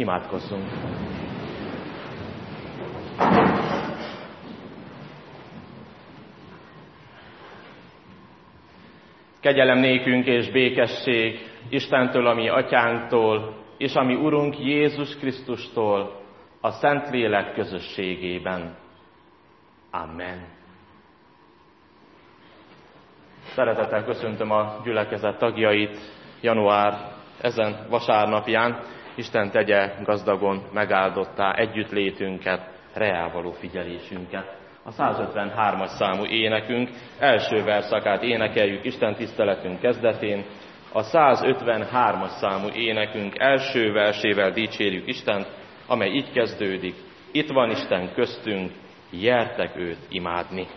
Imádkozzunk! Kegyelem nékünk és békesség Istentől, a mi atyánktól, és a mi Urunk Jézus Krisztustól, a Szentlélek közösségében. Amen. Szeretettel köszöntöm a gyülekezet tagjait január ezen vasárnapján. Isten tegye gazdagon megáldottá együttlétünket, reá való figyelésünket. A 153-as számú énekünk első verszakát énekeljük Isten tiszteletünk kezdetén. A 153-as számú énekünk első versével dicsérjük Istent, amely így kezdődik: itt van Isten köztünk, gyertek őt imádni.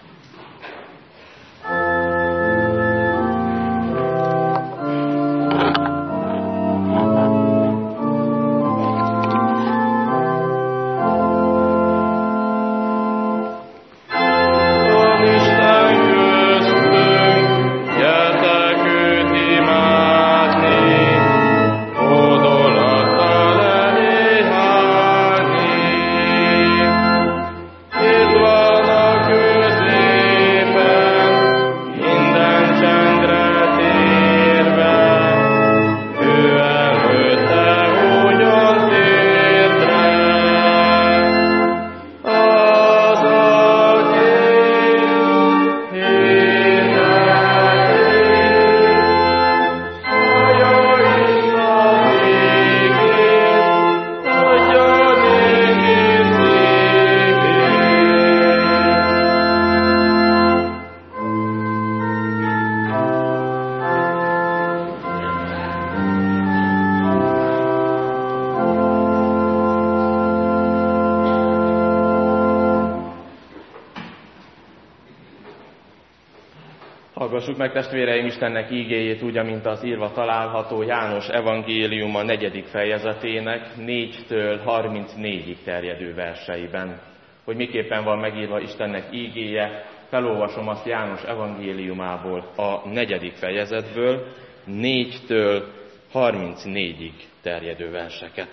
Hallgassuk meg, testvéreim, Istennek ígéjét úgy, amint az írva található János evangéliuma 4. fejezetének 4-től 34-ig terjedő verseiben. Hogy miképpen van megírva Istennek ígéje, felolvasom azt János evangéliumából, a 4. fejezetből 4-től 34-ig terjedő verseket.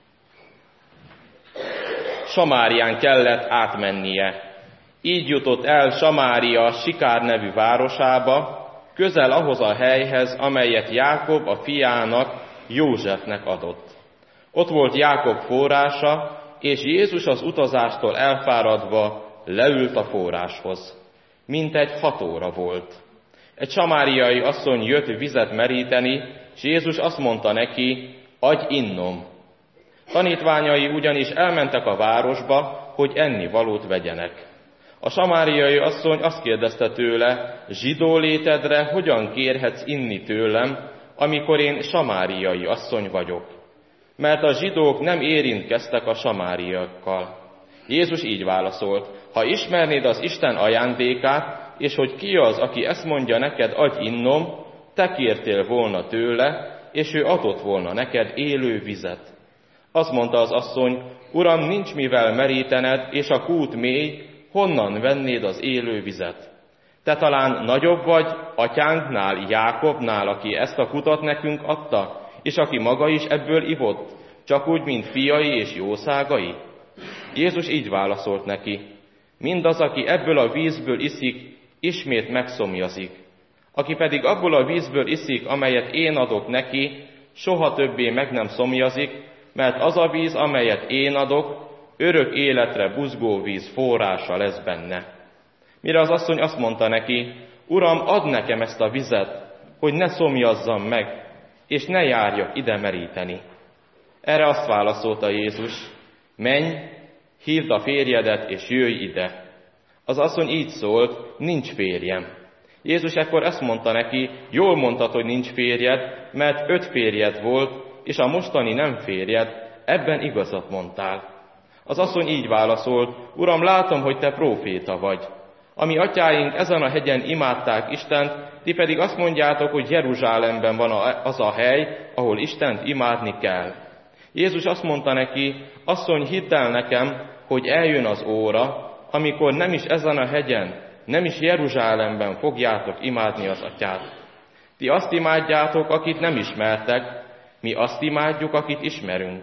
Samárián kellett átmennie. Így jutott el Samária Sikár nevű városába, közel ahhoz a helyhez, amelyet Jákob a fiának, Józsefnek adott. Ott volt Jákob forrása, és Jézus az utazástól elfáradva leült a forráshoz. Mintegy 6 óra volt. Egy samáriai asszony jött vizet meríteni, és Jézus azt mondta neki: adj innom. Tanítványai ugyanis elmentek a városba, hogy ennivalót vegyenek. A samáriai asszony azt kérdezte tőle: zsidó létedre hogyan kérhetsz inni tőlem, amikor én samáriai asszony vagyok? Mert a zsidók nem érintkeztek a samáriakkal. Jézus így válaszolt: ha ismernéd az Isten ajándékát, és hogy ki az, aki ezt mondja neked, adj innom, te kértél volna tőle, és ő adott volna neked élő vizet. Azt mondta az asszony: Uram, nincs mivel merítened, és a kút mély, honnan vennéd az élő vizet? Te talán nagyobb vagy atyánknál, Jákobnál, aki ezt a kutat nekünk adta, és aki maga is ebből ivott, csak úgy, mint fiai és jószágai? Jézus így válaszolt neki: mindaz, aki ebből a vízből iszik, ismét megszomjazik. Aki pedig abból a vízből iszik, amelyet én adok neki, soha többé meg nem szomjazik, mert az a víz, amelyet én adok, örök életre buzgó víz forrása lesz benne. Mire az asszony azt mondta neki: Uram, add nekem ezt a vizet, hogy ne szomjazzam meg, és ne járjak ide meríteni. Erre azt válaszolta Jézus: menj, hívd a férjedet, és jöjj ide. Az asszony így szólt: nincs férjem. Jézus ekkor ezt mondta neki: jól mondtad, hogy nincs férjed, mert 5 férjed volt, és a mostani nem férjed, ebben igazat mondtál. Az asszony így válaszolt: Uram, látom, hogy te próféta vagy. Ami atyáink ezen a hegyen imádták Istent, ti pedig azt mondjátok, hogy Jeruzsálemben van az a hely, ahol Istent imádni kell. Jézus azt mondta neki: asszony, hidd el nekem, hogy eljön az óra, amikor nem is ezen a hegyen, nem is Jeruzsálemben fogjátok imádni az atyát. Ti azt imádjátok, akit nem ismertek, mi azt imádjuk, akit ismerünk,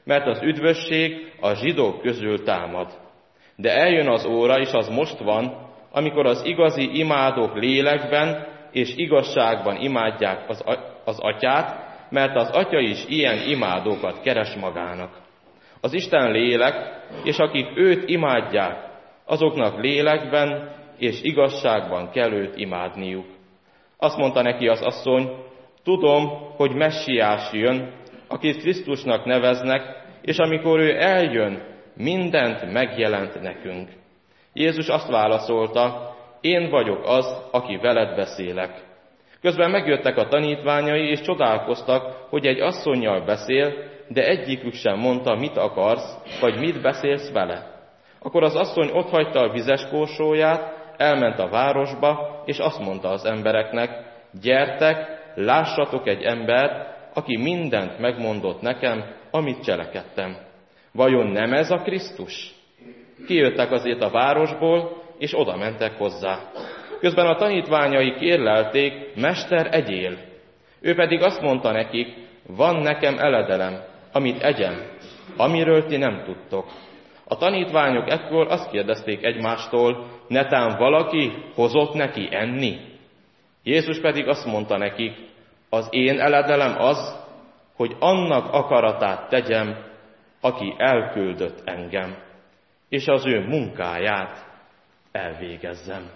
mert az üdvösség a zsidók közül támad. De eljön az óra, és az most van, amikor az igazi imádók lélekben és igazságban imádják az Atyát, mert az Atya is ilyen imádókat keres magának. Az Isten lélek, és akik őt imádják, azoknak lélekben és igazságban kell őt imádniuk. Azt mondta neki az asszony, tudom, hogy Messiás jön, akit Krisztusnak neveznek, és amikor ő eljön, mindent megjelent nekünk. Jézus azt válaszolta, én vagyok az, aki veled beszélek. Közben megjöttek a tanítványai, és csodálkoztak, hogy egy asszonnyal beszél, de egyikük sem mondta, mit akarsz, vagy mit beszélsz vele. Akkor az asszony otthagyta a vizes korsóját, elment a városba, és azt mondta az embereknek, gyertek, lássatok egy embert, aki mindent megmondott nekem, amit cselekedtem. Vajon nem ez a Krisztus? Kijöttek azért a városból, és oda mentek hozzá. Közben a tanítványai kérlelték, Mester, egyél. Ő pedig azt mondta nekik, van nekem eledelem, amit egyem, amiről ti nem tudtok. A tanítványok ekkor azt kérdezték egymástól, netán valaki hozott neki enni? Jézus pedig azt mondta nekik, az én eledelem az, hogy annak akaratát tegyem, aki elküldött engem, és az ő munkáját elvégezzem.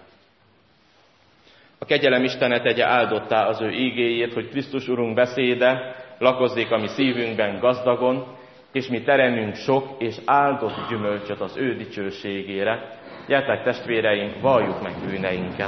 A kegyelem Istene tegye áldottá az ő ígéjét, hogy Krisztus Urunk beszéde lakozzék a mi szívünkben gazdagon, és mi teremünk sok és áldott gyümölcsöt az ő dicsőségére. Gyertek testvéreim, valljuk meg bűneinket!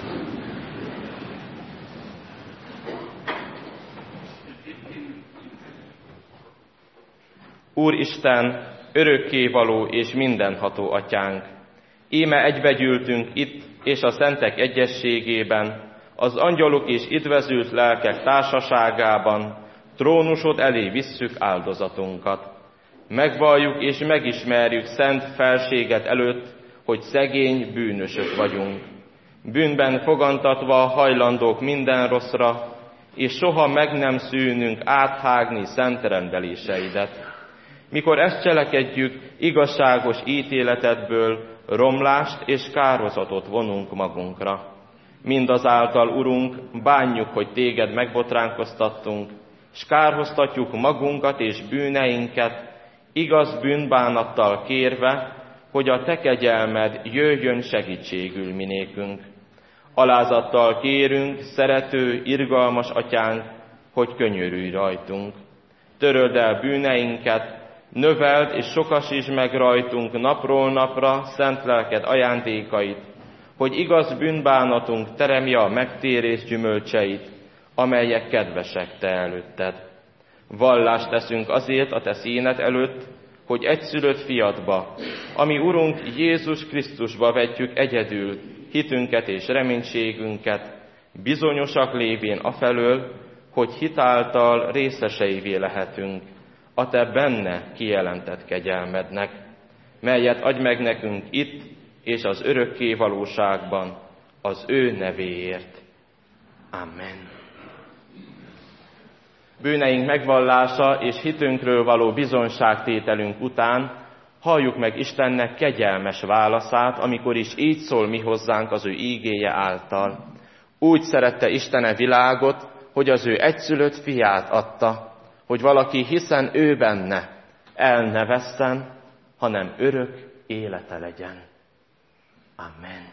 Úristen, örökkévaló és mindenható Atyánk, íme egybegyűltünk itt és a szentek egyességében, az angyalok és idvezült lelkek társaságában, trónusod elé visszük áldozatunkat. Megvalljuk és megismerjük szent felséget előtt, hogy szegény bűnösök vagyunk. Bűnben fogantatva hajlandók minden rosszra, és soha meg nem szűnünk áthágni szent rendeléseidet. Mikor ezt cselekedjük, igazságos ítéletedből romlást és kározatot vonunk magunkra. Mindazáltal, Urunk, bánjuk, hogy téged megbotránkoztattunk, s kárhoztatjuk magunkat és bűneinket, igaz bűnbánattal kérve, hogy a te kegyelmed jöjjön segítségül minékünk. Alázattal kérünk, szerető, irgalmas Atyánk, hogy könyörülj rajtunk. Töröld el bűneinket, növeld és sokasítsd meg rajtunk napról napra szent lelked ajándékait, hogy igaz bűnbánatunk teremje a megtérés gyümölcseit, amelyek kedvesek te előtted. Vallást teszünk azért a te színed előtt, hogy egyszülött fiadba, ami Urunk Jézus Krisztusba vetjük egyedül hitünket és reménységünket, bizonyosak lévén afelől, hogy hitáltal részeseivé lehetünk a te benne kijelentett kegyelmednek, melyet adj meg nekünk itt és az örökké valóságban az ő nevéért. Amen. Bűneink megvallása és hitünkről való bizonyságtételünk után halljuk meg Istennek kegyelmes válaszát, amikor is így szól mi hozzánk az ő ígéje által. Úgy szerette Istene világot, hogy az ő egyszülött fiát adta, hogy valaki hiszen ő benne el ne vesszen, hanem örök élete legyen. Amen.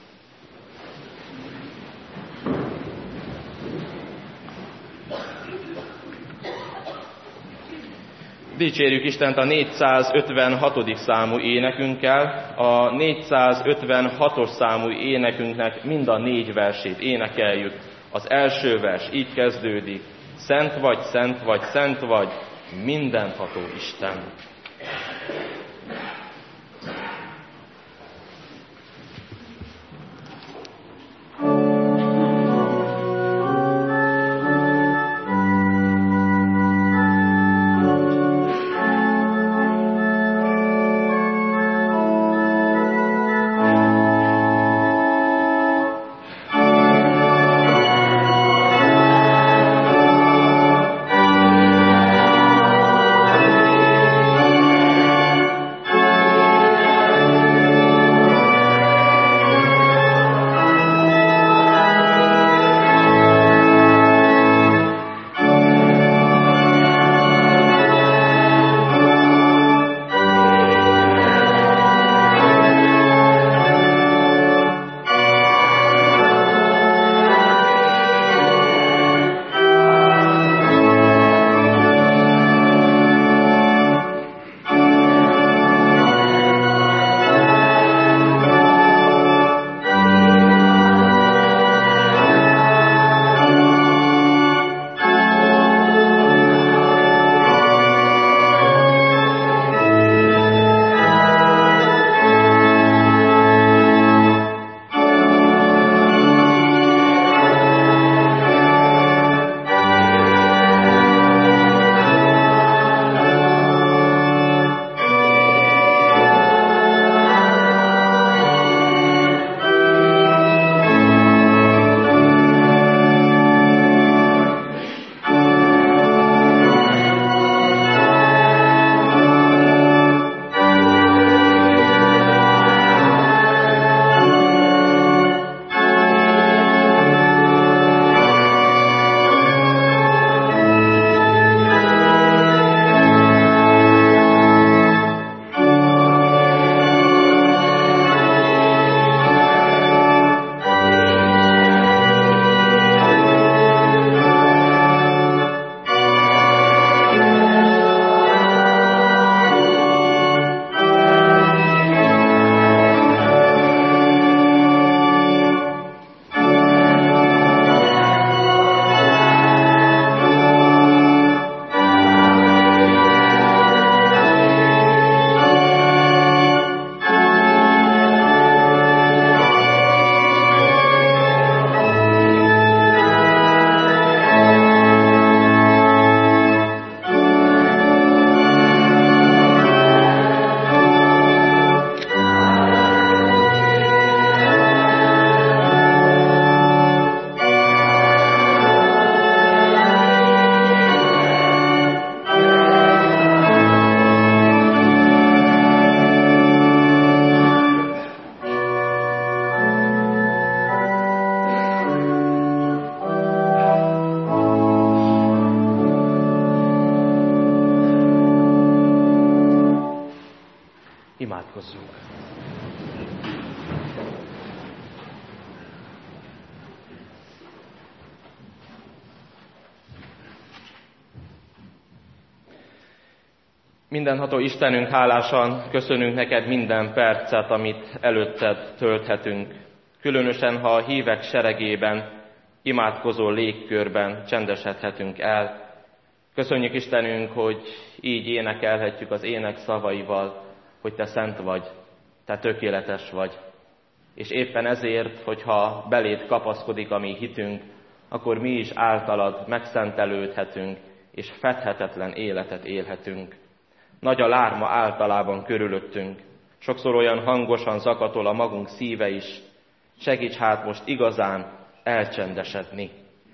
Dicsérjük Istent a 456. számú énekünkkel. A 456-os számú énekünknek mind a 4 versét énekeljük. Az első vers így kezdődik. Szent vagy, szent vagy, szent vagy, mindenható Isten. Mindenható Istenünk, hálásan köszönünk neked minden percet, amit előtted tölthetünk. Különösen, ha a hívek seregében, imádkozó légkörben csendesedhetünk el. Köszönjük Istenünk, hogy így énekelhetjük az ének szavaival, hogy te szent vagy, te tökéletes vagy. És éppen ezért, hogyha beléd kapaszkodik a mi hitünk, akkor mi is általad megszentelődhetünk, és fedhetetlen életet élhetünk. Nagy a lárma általában körülöttünk, sokszor olyan hangosan zakatol a magunk szíve is. Segíts hát most igazán elcsendesedni.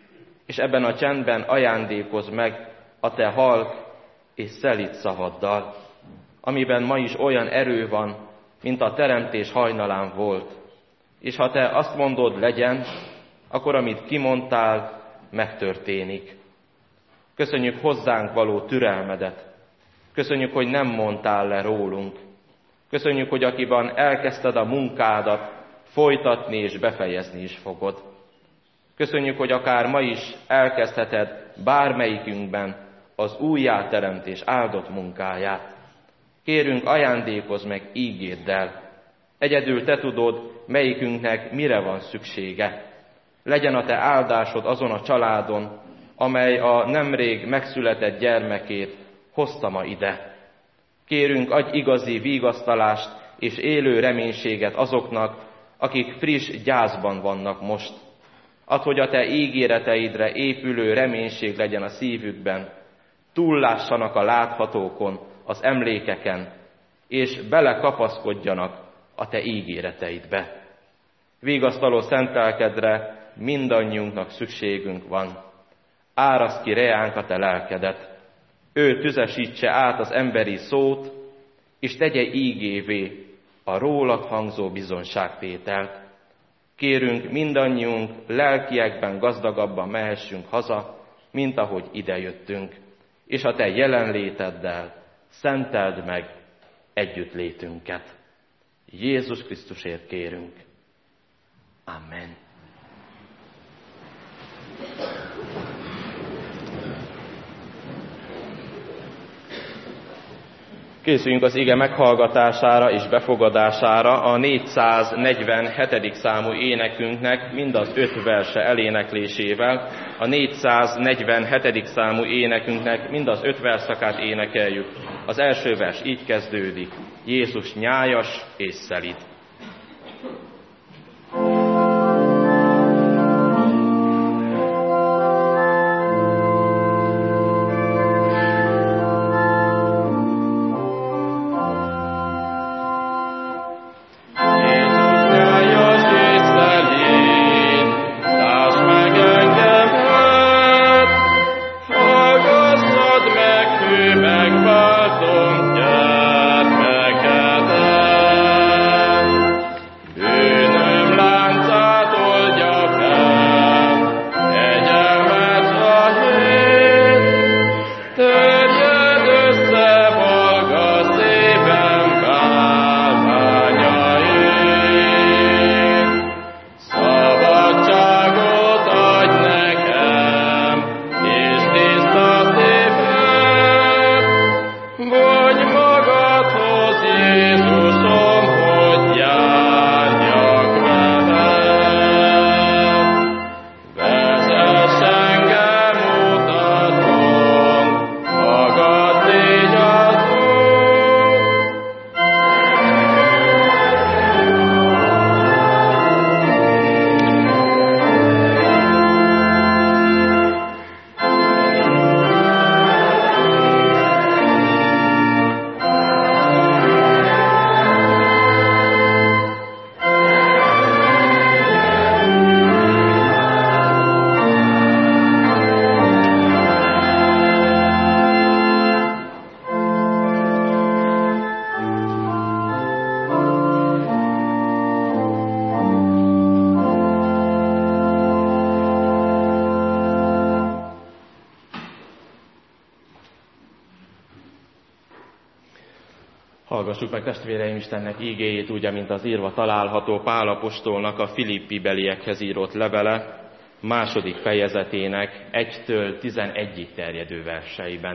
És ebben a csendben ajándékozz meg a te halk és szelíd szavaddal, amiben ma is olyan erő van, mint a teremtés hajnalán volt. És ha te azt mondod, legyen, akkor amit kimondtál, megtörténik. Köszönjük hozzánk való türelmedet. Köszönjük, hogy nem mondtál le rólunk. Köszönjük, hogy akiben elkezdted a munkádat, folytatni és befejezni is fogod. Köszönjük, hogy akár ma is elkezdheted bármelyikünkben az újjáteremtés áldott munkáját. Kérünk, ajándékozz meg ígéddel. Egyedül te tudod, melyikünknek mire van szüksége. Legyen a te áldásod azon a családon, amely a nemrég megszületett gyermekét hozta ma ide. Kérünk, adj igazi vigasztalást és élő reménységet azoknak, akik friss gyászban vannak most. Add, hogy a te ígéreteidre épülő reménység legyen a szívükben, túllássanak a láthatókon, az emlékeken, és belekapaszkodjanak a te ígéreteidbe. Vigasztaló szent lelkedre mindannyiunknak szükségünk van. Áraszd ki reánk a te lelkedet. Ő tüzesítse át az emberi szót, és tegye ígévé a rólad hangzó bizonságtételt. Kérünk, mindannyiunk lelkiekben gazdagabban mehessünk haza, mint ahogy idejöttünk, és a te jelenléteddel szenteld meg együttlétünket. Jézus Krisztusért kérünk. Amen. Készüljünk az ige meghallgatására és befogadására a 447. számú énekünknek mind az 5 verse eléneklésével. A 447. számú énekünknek mind az 5 verszakát énekeljük. Az első vers így kezdődik: Jézus nyájas és szelíd. Hallgassuk meg, testvéreim, Istennek ígéjét, úgy, mint az írva található Pál apostolnak a Filippi beliekhez írott levele, 2. fejezetének 1-től 11-ig terjedő verseiben.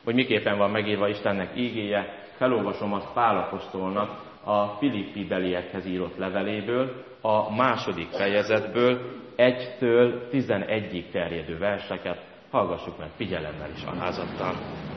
hogy miképpen van megírva Istennek igéje, felolvasom azt Pál apostolnak a Filippi beliekhez írott leveléből, a 2. fejezetből 1-től 11-ig terjedő verseket. Hallgassuk meg figyelemmel és alázattal.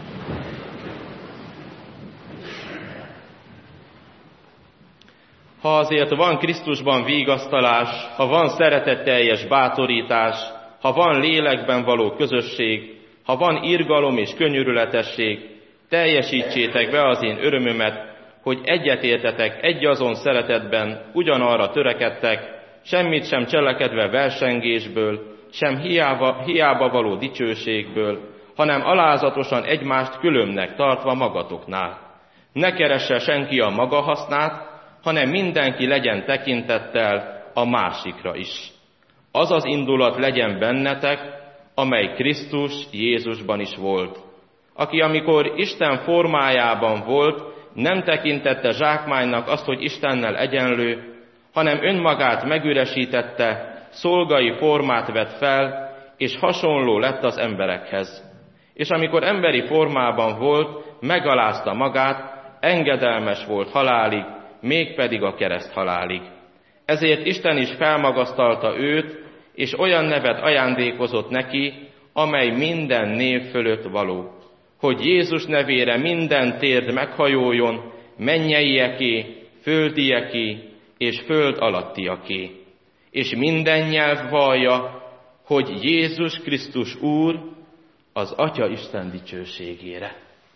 Ha azért van Krisztusban vigasztalás, ha van szeretetteljes bátorítás, ha van lélekben való közösség, ha van irgalom és könyörületesség, teljesítsétek be az én örömömet, hogy egyetértetek egyazon szeretetben, ugyanarra törekedtek, semmit sem cselekedve versengésből, sem hiába való dicsőségből, hanem alázatosan egymást különbnek tartva magatoknál. Ne keresse senki a maga hasznát, hanem mindenki legyen tekintettel a másikra is. Az az indulat legyen bennetek, amely Krisztus Jézusban is volt, aki amikor Isten formájában volt, nem tekintette zsákmánynak azt, hogy Istennel egyenlő, hanem önmagát megüresítette, szolgai formát vett fel, és hasonló lett az emberekhez. És amikor emberi formában volt, megalázta magát, engedelmes volt halálig, mégpedig a kereszthalálig. Ezért Isten is felmagasztalta őt, és olyan nevet ajándékozott neki, amely minden név fölött való, hogy Jézus nevére minden térd meghajoljon, mennyeieké, földieké és föld alattiaké, és minden nyelv vallja, hogy Jézus Krisztus Úr az Atya Isten dicsőségére.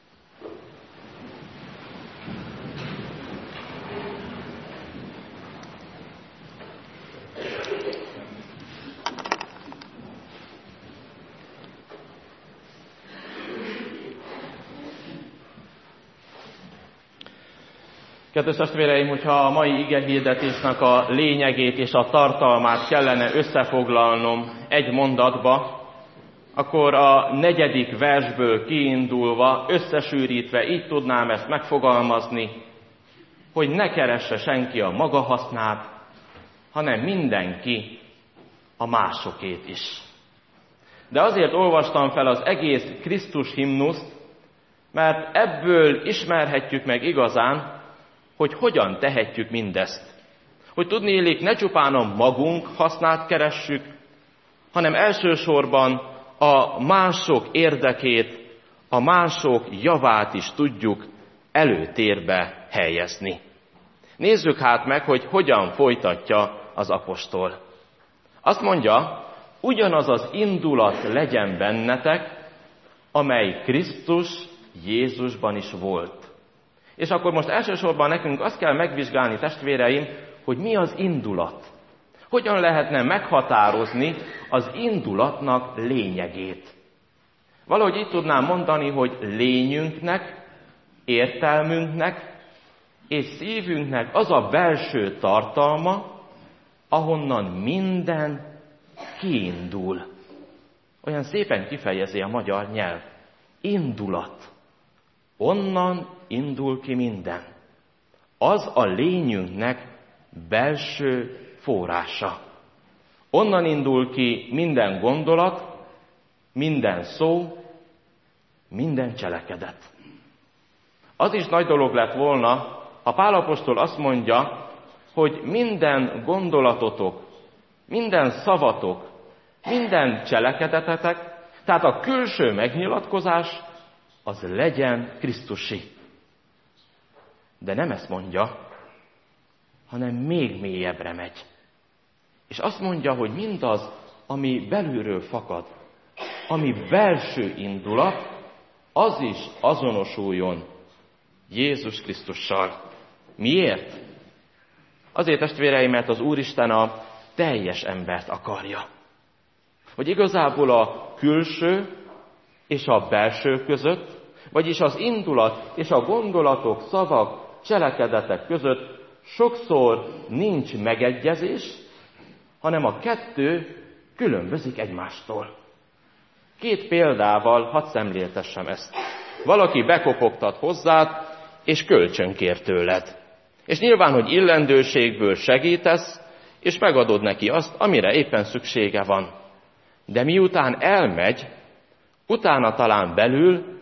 Kedves testvéreim, hogyha a mai igehirdetésnek a lényegét és a tartalmát kellene összefoglalnom egy mondatba, akkor a 4. versből kiindulva, összesűrítve így tudnám ezt megfogalmazni, hogy ne keresse senki a maga hasznát, hanem mindenki a másokét is. De azért olvastam fel az egész Krisztus himnuszt, mert ebből ismerhetjük meg igazán, hogy hogyan tehetjük mindezt. Hogy tudniillik, ne csupán a magunk hasznát keressük, hanem elsősorban a mások érdekét, a mások javát is tudjuk előtérbe helyezni. Nézzük hát meg, hogy hogyan folytatja az apostol. Azt mondja, ugyanaz az indulat legyen bennetek, amely Krisztus Jézusban is volt. És akkor most elsősorban nekünk azt kell megvizsgálni, testvéreim, hogy mi az indulat. Hogyan lehetne meghatározni az indulatnak lényegét. Valahogy így tudnám mondani, hogy lényünknek, értelmünknek és szívünknek az a belső tartalma, ahonnan minden kiindul. Olyan szépen kifejezi a magyar nyelv. Indulat. Onnan indul ki minden. Az a lényünknek belső forrása. Onnan indul ki minden gondolat, minden szó, minden cselekedet. Az is nagy dolog lett volna, ha Pál apostol azt mondja, hogy minden gondolatotok, minden szavatok, minden cselekedetetek, tehát a külső megnyilatkozás, az legyen Krisztusi. De nem ezt mondja, hanem még mélyebbre megy. És azt mondja, hogy mindaz, ami belülről fakad, ami belső indulat, az is azonosuljon Jézus Krisztussal. Miért? Azért, testvéreim, mert az Úristen a teljes embert akarja. Hogy igazából a külső és a belső között, vagyis az indulat és a gondolatok, szavak, cselekedetek között sokszor nincs megegyezés, hanem a kettő különbözik egymástól. 2 példával hadd szemléltessem ezt. Valaki bekopogtat hozzád, és kölcsön kér tőled. És nyilván, hogy illendőségből segítesz, és megadod neki azt, amire éppen szüksége van. De miután elmegy, utána talán belül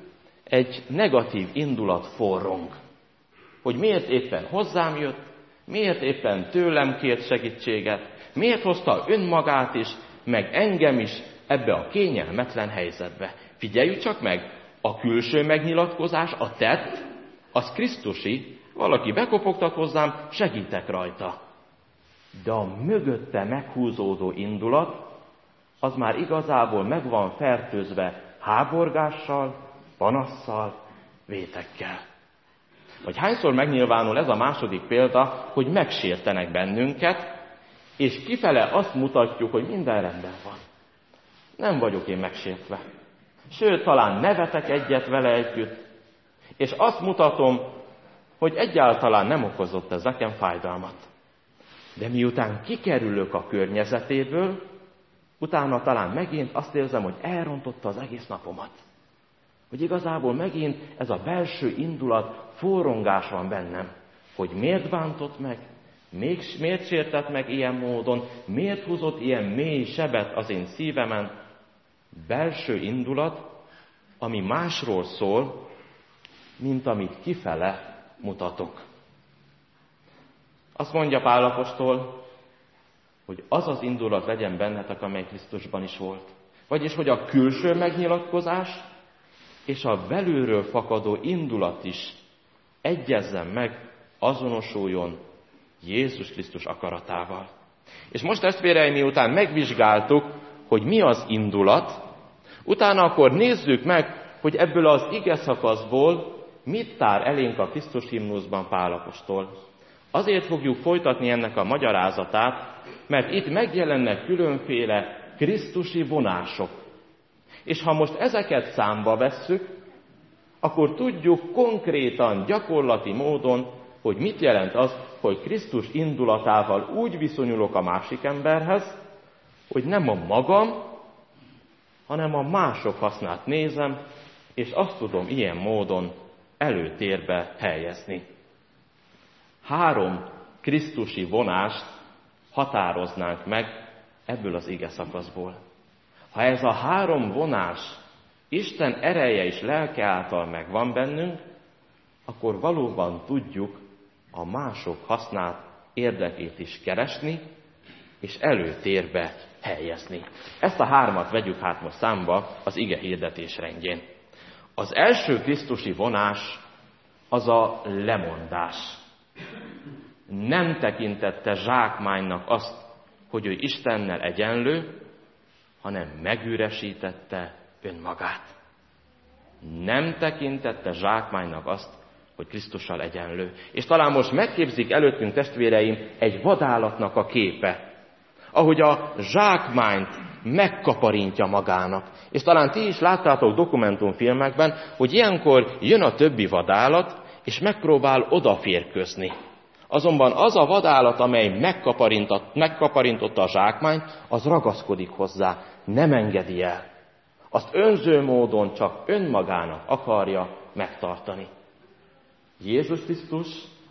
egy negatív indulat forrong. Hogy miért éppen hozzám jött, miért éppen tőlem kért segítséget, miért hozta önmagát is, meg engem is ebbe a kényelmetlen helyzetbe. Figyeljük csak meg, a külső megnyilatkozás, a tett, az Krisztusi, valaki bekopogtat hozzám, segítek rajta. De a mögötte meghúzódó indulat, az már igazából meg van fertőzve háborgással, panasszal, vétekkel. Vagy hányszor megnyilvánul ez a második példa, hogy megsértenek bennünket, és kifele azt mutatjuk, hogy minden rendben van. Nem vagyok én megsértve. Sőt, talán nevetek egyet vele együtt, és azt mutatom, hogy egyáltalán nem okozott ez nekem fájdalmat. De miután kikerülök a környezetéből, utána talán megint azt érzem, hogy elrontotta az egész napomat. Hogy igazából megint ez a belső indulat, forrongás van bennem, hogy miért bántott meg, miért sértett meg ilyen módon, miért húzott ilyen mély sebet az én szívemen. Belső indulat, ami másról szól, mint amit kifele mutatok. Azt mondja Pál apostol, hogy az az indulat legyen bennetek, amely Krisztusban is volt. Vagyis, hogy a külső megnyilatkozás és a belülről fakadó indulat is egyezzen meg, azonosuljon Jézus Krisztus akaratával. És most testvéreim, miután megvizsgáltuk, hogy mi az indulat, utána akkor nézzük meg, hogy ebből az ige szakaszból mit tár elénk a Krisztus himnuszban Pál apostol. Azért fogjuk folytatni ennek a magyarázatát, mert itt megjelennek különféle krisztusi vonások. És ha most ezeket számba vesszük, akkor tudjuk konkrétan, gyakorlati módon, hogy mit jelent az, hogy Krisztus indulatával úgy viszonyulok a másik emberhez, hogy nem a magam, hanem a mások hasznát nézem, és azt tudom ilyen módon előtérbe helyezni. 3 krisztusi vonást határoznánk meg ebből az ige szakaszból. Ha ez a 3 vonás Isten ereje és lelke által megvan bennünk, akkor valóban tudjuk a mások hasznát, érdekét is keresni, és előtérbe helyezni. Ezt a 3-at vegyük hát most számba az ige hirdetés rendjén. Az első krisztusi vonás az a lemondás. Nem tekintette zsákmánynak azt, hogy ő Istennel egyenlő, hanem megüresítette önmagát. Nem tekintette zsákmánynak azt, hogy Krisztussal egyenlő. És talán most megképzik előttünk, testvéreim, egy vadállatnak a képe, ahogy a zsákmányt megkaparintja magának. És talán ti is láttátok dokumentumfilmekben, hogy ilyenkor jön a többi vadállat, és megpróbál odaférkőzni. Azonban az a vadállat, amely megkaparintotta a zsákmányt, az ragaszkodik hozzá, nem engedi el. Azt önző módon csak önmagának akarja megtartani. Jézus Krisztus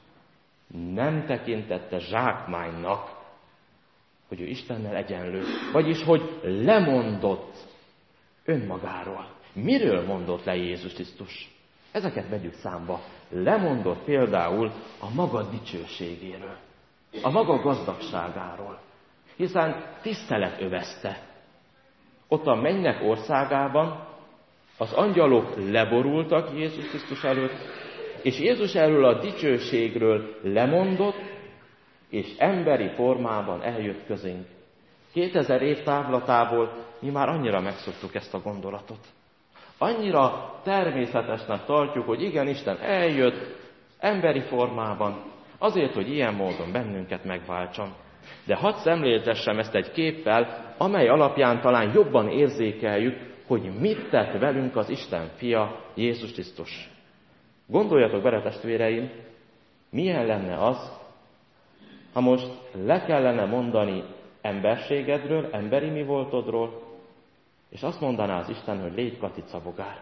nem tekintette zsákmánynak, hogy ő Istennel egyenlő, vagyis, hogy lemondott önmagáról. Miről mondott le Jézus Krisztus? Ezeket vegyük számba. Lemondott például a maga dicsőségéről, a maga gazdagságáról, hiszen tisztelet övezte. Ott a mennyek országában az angyalok leborultak Jézus Krisztus előtt, és Jézus erről a dicsőségről lemondott, és emberi formában eljött közénk. 2000 év távlatából mi már annyira megszoktuk ezt a gondolatot. Annyira természetesnek tartjuk, hogy igen, Isten eljött emberi formában, azért, hogy ilyen módon bennünket megváltson. De hadd szemléltessem ezt egy képpel, amely alapján talán jobban érzékeljük, hogy mit tett velünk az Isten fia, Jézus Krisztus. Gondoljatok bele, testvéreim, milyen lenne az, ha most le kellene mondani emberségedről, emberi mi voltodról, és azt mondaná az Isten, hogy légy Katica bogár.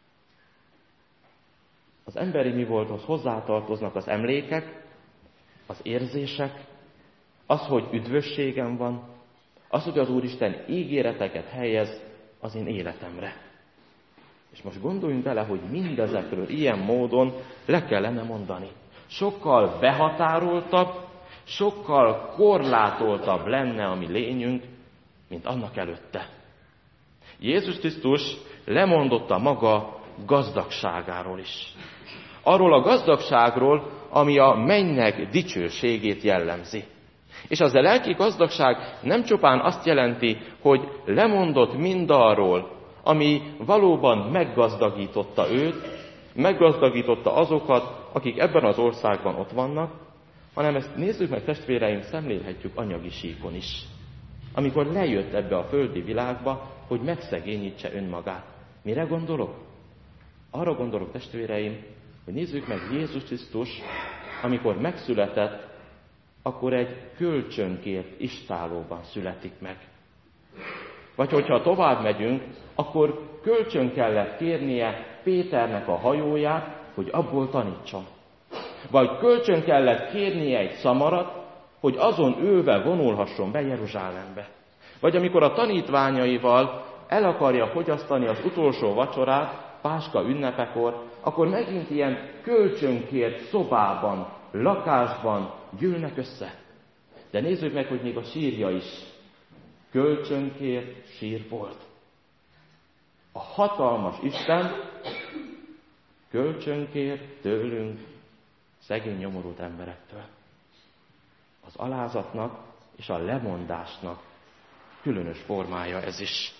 Az emberi mi volthoz hozzátartoznak az emlékek, az érzések, az, hogy üdvösségem van, az, hogy az Úristen ígéreteket helyez az én életemre. És most gondoljunk bele, hogy mindezekről ilyen módon le kellene mondani. Sokkal behatároltabb, sokkal korlátoltabb lenne a mi lényünk, mint annak előtte. Jézus Krisztus lemondott a maga gazdagságáról is. Arról a gazdagságról, ami a mennynek dicsőségét jellemzi. És az a lelki gazdagság nem csupán azt jelenti, hogy lemondott mindarról, ami valóban meggazdagította őt, meggazdagította azokat, akik ebben az országban ott vannak, hanem ezt nézzük meg, testvéreim, szemlélhetjük anyagi síkon is. Amikor lejött ebbe a földi világba, hogy megszegényítse önmagát. Mire gondolok? Arra gondolok, testvéreim, hogy nézzük meg Jézus Krisztus, amikor megszületett, akkor egy kölcsönkért istállóban születik meg. Vagy hogyha tovább megyünk, akkor kölcsön kellett kérnie Péternek a hajóját, hogy abból tanítson. Vagy kölcsön kellett kérnie egy szamarat, hogy azon ülve vonulhasson be Jeruzsálembe. Vagy amikor a tanítványaival el akarja fogyasztani az utolsó vacsorát, Páska ünnepekor, akkor megint ilyen kölcsönkért szobában, lakásban gyűlnek össze. De nézzük meg, hogy még a sírja is kölcsönkért sír volt. A hatalmas Isten kölcsönkért tőlünk, szegény, nyomorult emberektől. Az alázatnak és a lemondásnak különös formája ez is.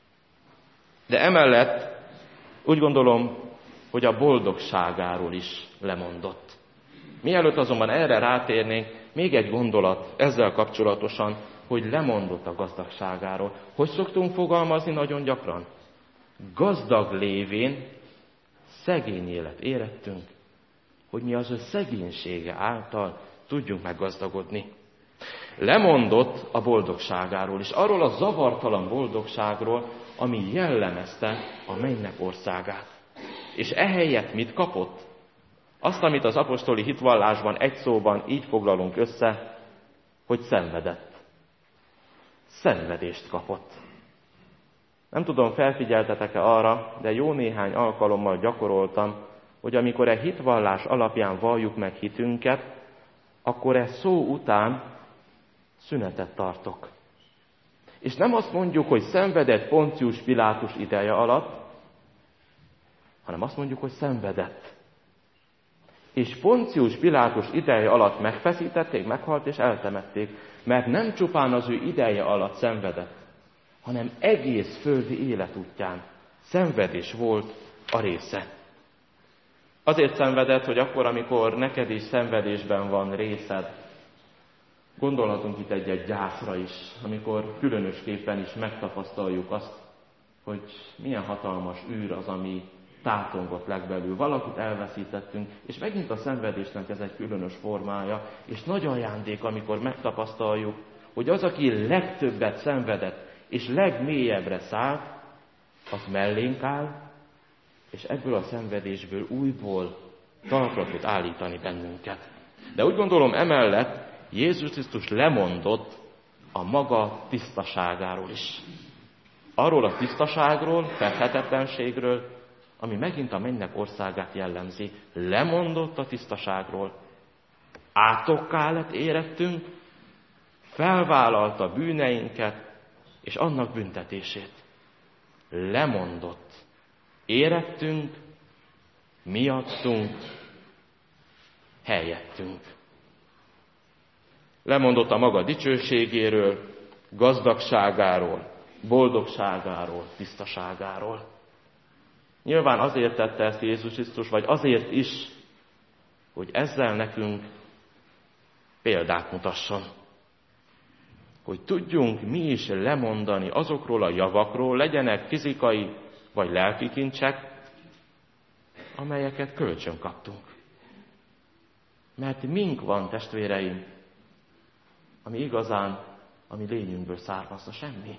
De emellett úgy gondolom, hogy a boldogságáról is lemondott. Mielőtt azonban erre rátérnénk, még egy gondolat ezzel kapcsolatosan, hogy lemondott a gazdagságáról. Hogy szoktunk fogalmazni nagyon gyakran? Gazdag lévén szegény élet érettünk, hogy mi az ő szegénysége által tudjunk meggazdagodni. Lemondott a boldogságáról is, arról a zavartalan boldogságról, ami jellemezte a mennyek országát. És ehelyett mit kapott? Azt, amit az apostoli hitvallásban egy szóban így foglalunk össze, hogy szenvedett. Szenvedést kapott. Nem tudom, felfigyeltetek-e arra, de jó néhány alkalommal gyakoroltam, hogy amikor egy hitvallás alapján valljuk meg hitünket, akkor e szó után szünetet tartok. És nem azt mondjuk, hogy szenvedett Poncius Pilátus ideje alatt, hanem azt mondjuk, hogy szenvedett. És Poncius Pilátus ideje alatt megfeszítették, meghalt és eltemették, mert nem csupán az ő ideje alatt szenvedett, hanem egész földi életútján szenvedés volt a része. Azért szenvedett, hogy akkor, amikor neked is szenvedésben van részed, gondolhatunk itt egy gyászra is, amikor különösképpen is megtapasztaljuk azt, hogy milyen hatalmas űr az, ami tátongott legbelül. Valakit elveszítettünk, és megint a szenvedésnek ez egy különös formája, és nagy ajándék, amikor megtapasztaljuk, hogy az, aki legtöbbet szenvedett, és legmélyebbre szállt, az mellénk áll, és ebből a szenvedésből újból talpra tud állítani bennünket. De úgy gondolom, emellett Jézus Krisztus lemondott a maga tisztaságáról is. Arról a tisztaságról, fedhetetlenségről, ami megint a mennyek országát jellemzi. Lemondott a tisztaságról. Átokká lett érettünk, felvállalta bűneinket, és annak büntetését. Lemondott. Érettünk, miattunk, helyettünk. Lemondott a maga dicsőségéről, gazdagságáról, boldogságáról, tisztaságáról. Nyilván azért tette ezt Jézus Krisztus, vagy azért is, hogy ezzel nekünk példát mutasson. Hogy tudjunk mi is lemondani azokról a javakról, legyenek fizikai vagy lelki kincsek, amelyeket kölcsön kaptunk. Mert mink van, testvéreim, ami igazán a mi lényünkből származna, semmi.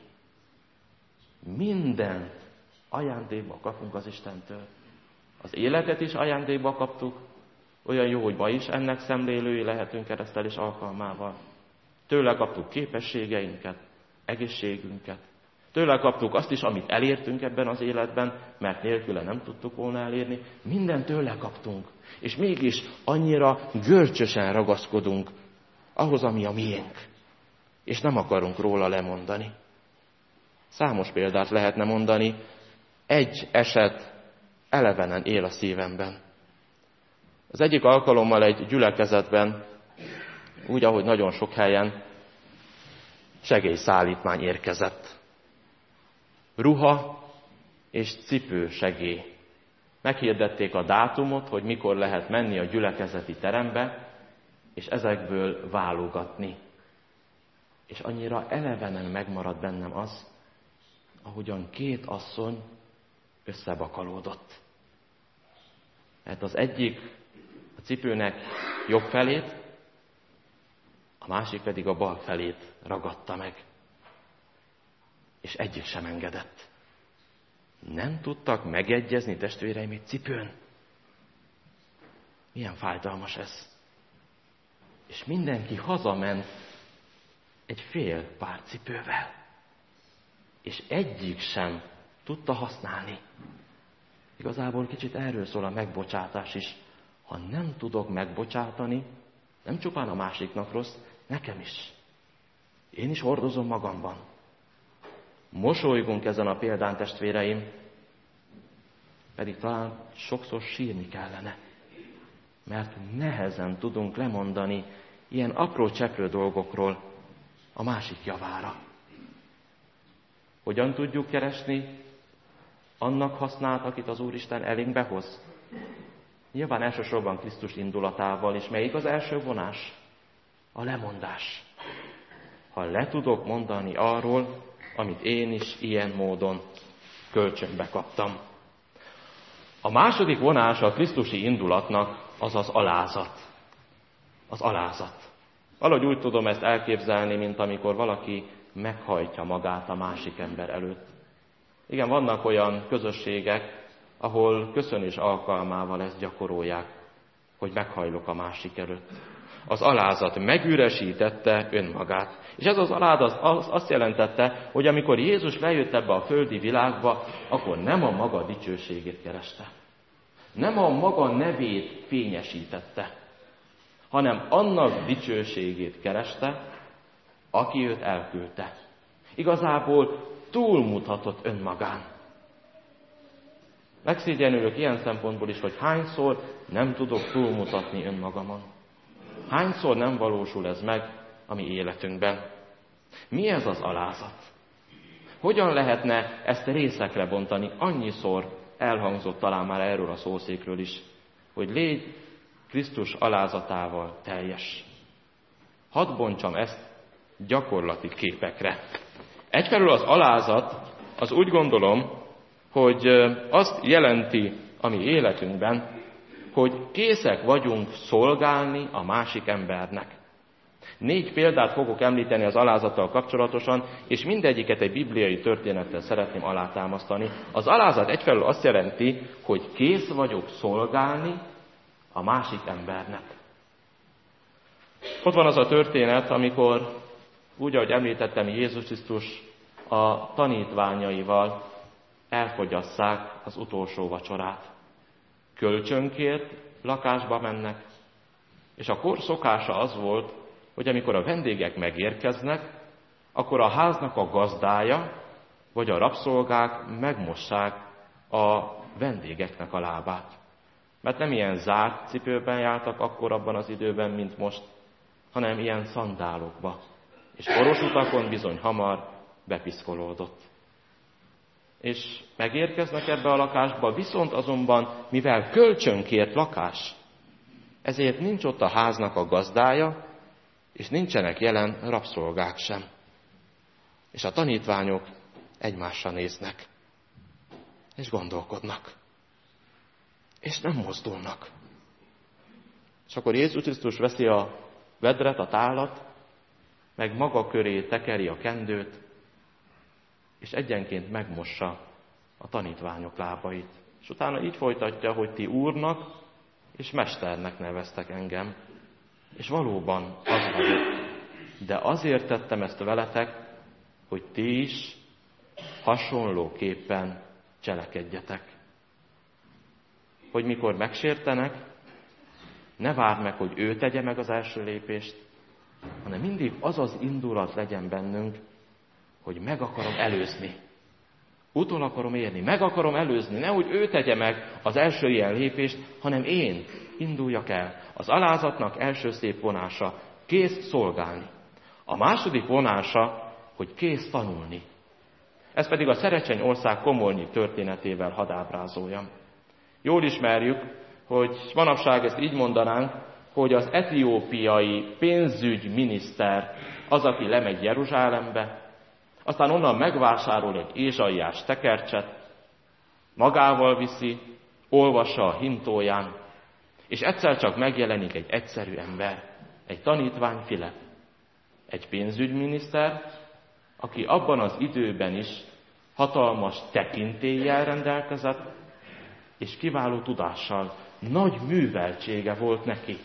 Mindent ajándékba kapunk az Istentől. Az életet is ajándékba kaptuk, olyan jó, hogy ma is ennek szemlélői lehetünk keresztelés alkalmával. Tőle kaptuk képességeinket, egészségünket. Tőle kaptuk azt is, amit elértünk ebben az életben, mert nélküle nem tudtuk volna elérni. Mindent tőle kaptunk. És mégis annyira görcsösen ragaszkodunk ahhoz, ami a miénk. És nem akarunk róla lemondani. Számos példát lehetne mondani. Egy eset elevenen él a szívemben. Az egyik alkalommal egy gyülekezetben, úgy, ahogy nagyon sok helyen, segélyszállítmány érkezett. Ruha és cipő segély. Meghirdették a dátumot, hogy mikor lehet menni a gyülekezeti terembe, és ezekből válogatni. És annyira elevenen megmaradt bennem az, ahogyan két asszony összebakalódott. Mert az egyik a cipőnek jobb felét, a másik pedig a bal felét ragadta meg. És egyik sem engedett. Nem tudtak megegyezni, testvéreim, egy cipőn. Milyen fájdalmas ez. És mindenki hazament egy fél pár cipővel. És egyik sem tudta használni. Igazából kicsit erről szól a megbocsátás is. Ha nem tudok megbocsátani, nem csupán a másiknak rossz, nekem is. Én is hordozom magamban. Mosolygunk ezen a példán, testvéreim, pedig talán sokszor sírni kellene. Mert nehezen tudunk lemondani ilyen apró cseprő dolgokról a másik javára. Hogyan tudjuk keresni annak hasznát, akit az Úristen elénk behoz? Nyilván elsősorban Krisztus indulatával, és melyik az első vonás? A lemondás. Ha le tudok mondani arról, amit én is ilyen módon kölcsönbe kaptam. A második vonása a krisztusi indulatnak az az alázat. Az alázat. Valahogy úgy tudom ezt elképzelni, mint amikor valaki meghajtja magát a másik ember előtt. Igen, vannak olyan közösségek, ahol köszönés alkalmával ezt gyakorolják, hogy meghajlok a másik előtt. Az alázat megüresítette önmagát. És ez az alázat azt jelentette, hogy amikor Jézus lejött ebbe a földi világba, akkor nem a maga dicsőségét kereste. Nem a maga nevét fényesítette, hanem annak dicsőségét kereste, aki őt elküldte. Igazából túlmutatott önmagán. Megszégyenülök ilyen szempontból is, hogy hányszor nem tudok túlmutatni önmagamon. Hányszor nem valósul ez meg a mi életünkben. Mi ez az alázat? Hogyan lehetne ezt részekre bontani? Annyiszor elhangzott talán már erről a szószékről is, hogy légy Krisztus alázatával teljes. Hadd bontsam ezt gyakorlati képekre. Egyfelől az alázat, az úgy gondolom, hogy azt jelenti a mi életünkben, hogy készek vagyunk szolgálni a másik embernek. 4 példát fogok említeni az alázattal kapcsolatosan, és mindegyiket egy bibliai történettel szeretném alátámasztani. Az alázat egyfelől azt jelenti, hogy kész vagyok szolgálni a másik embernek. Ott van az a történet, amikor, úgy ahogy említettem, Jézus Krisztus a tanítványaival elfogyasszák az utolsó vacsorát. Kölcsönkért lakásba mennek, és a kor szokása az volt, hogy amikor a vendégek megérkeznek, akkor a háznak a gazdája vagy a rabszolgák megmossák a vendégeknek a lábát. Mert nem ilyen zárt cipőben jártak akkor abban az időben, mint most, hanem ilyen szandálokba. És koros utakon bizony hamar bepiszkolódott. És megérkeznek ebbe a lakásba, viszont azonban, mivel kölcsönkért lakás, ezért nincs ott a háznak a gazdája, és nincsenek jelen rabszolgák sem. És a tanítványok egymásra néznek, és gondolkodnak, és nem mozdulnak. És akkor Jézus Krisztus veszi a vedret, a tálat, meg maga köré tekeri a kendőt, és egyenként megmossa a tanítványok lábait. És utána így folytatja, hogy ti úrnak és mesternek neveztek engem. És valóban az vagyok. De azért tettem ezt veletek, hogy ti is hasonlóképpen cselekedjetek. Hogy mikor megsértenek, ne várd meg, hogy ő tegye meg az első lépést, hanem mindig az az indulat legyen bennünk, hogy meg akarom előzni. Utol akarom érni, meg akarom előzni, nehogy ő tegye meg az első ilyen lépést, hanem én induljak el. Az alázatnak első szép vonása, kész szolgálni. A második vonása, hogy kész tanulni. Ez pedig a Szerecseny ország Komornyi történetével hadd ábrázoljam. Jól ismerjük, hogy manapság ezt így mondanánk, hogy az etiópiai pénzügyminiszter az, aki lemegy Jeruzsálembe, aztán onnan megvásárol egy ézsaiás tekercset, magával viszi, olvassa a hintóján, és egyszer csak megjelenik egy egyszerű ember, egy tanítvány Filep, egy pénzügyminiszter, aki abban az időben is hatalmas tekintéllyel rendelkezett, és kiváló tudással, nagy műveltsége volt neki.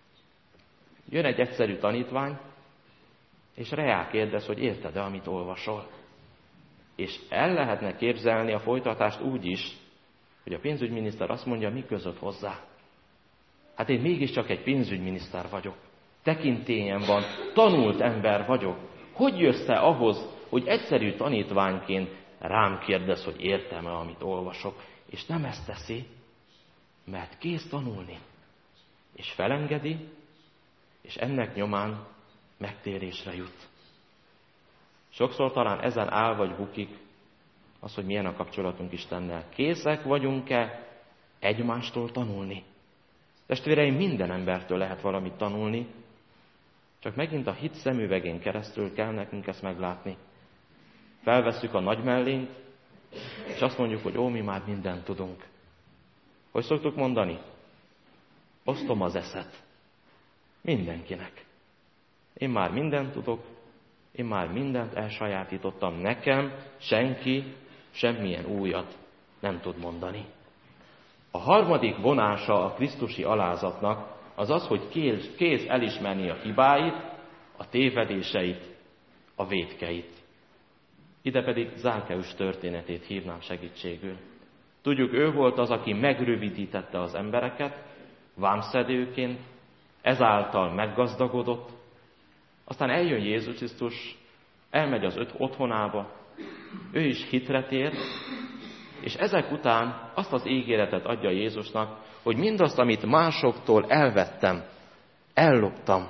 Jön egy egyszerű tanítvány, és rákérdez, hogy érted-e, amit olvasol. És el lehetne képzelni a folytatást úgy is, hogy a pénzügyminiszter azt mondja, mi között hozzá. Hát én mégiscsak egy pénzügyminiszter vagyok. Tekintélyem van, tanult ember vagyok. Hogy jössz te ahhoz, hogy egyszerű tanítványként rám kérdez, hogy értem-e, amit olvasok. És nem ezt teszi, mert kész tanulni. És felengedi, és ennek nyomán megtérésre jut. Sokszor talán ezen áll vagy bukik az, hogy milyen a kapcsolatunk Istennel. Készek vagyunk-e egymástól tanulni? Testvéreim, minden embertől lehet valamit tanulni, csak megint a hit szemüvegén keresztül kell nekünk ezt meglátni. Felvesszük a nagy mellényt, és azt mondjuk, hogy mi már mindent tudunk. Hogy szoktuk mondani? Osztom az eszet. Mindenkinek. Én már mindent tudok, én már mindent elsajátítottam. Nekem senki semmilyen újat nem tud mondani. A harmadik vonása a krisztusi alázatnak az az, hogy kész elismerni a hibáit, a tévedéseit, a vétkeit. Ide pedig Zákeus történetét hívnám segítségül. Tudjuk, ő volt az, aki megrövidítette az embereket, vámszedőként, ezáltal meggazdagodott, aztán eljön Jézus Krisztus, elmegy az otthonába, ő is hitre tér, és ezek után azt az ígéretet adja Jézusnak, hogy mindazt, amit másoktól elvettem, elloptam,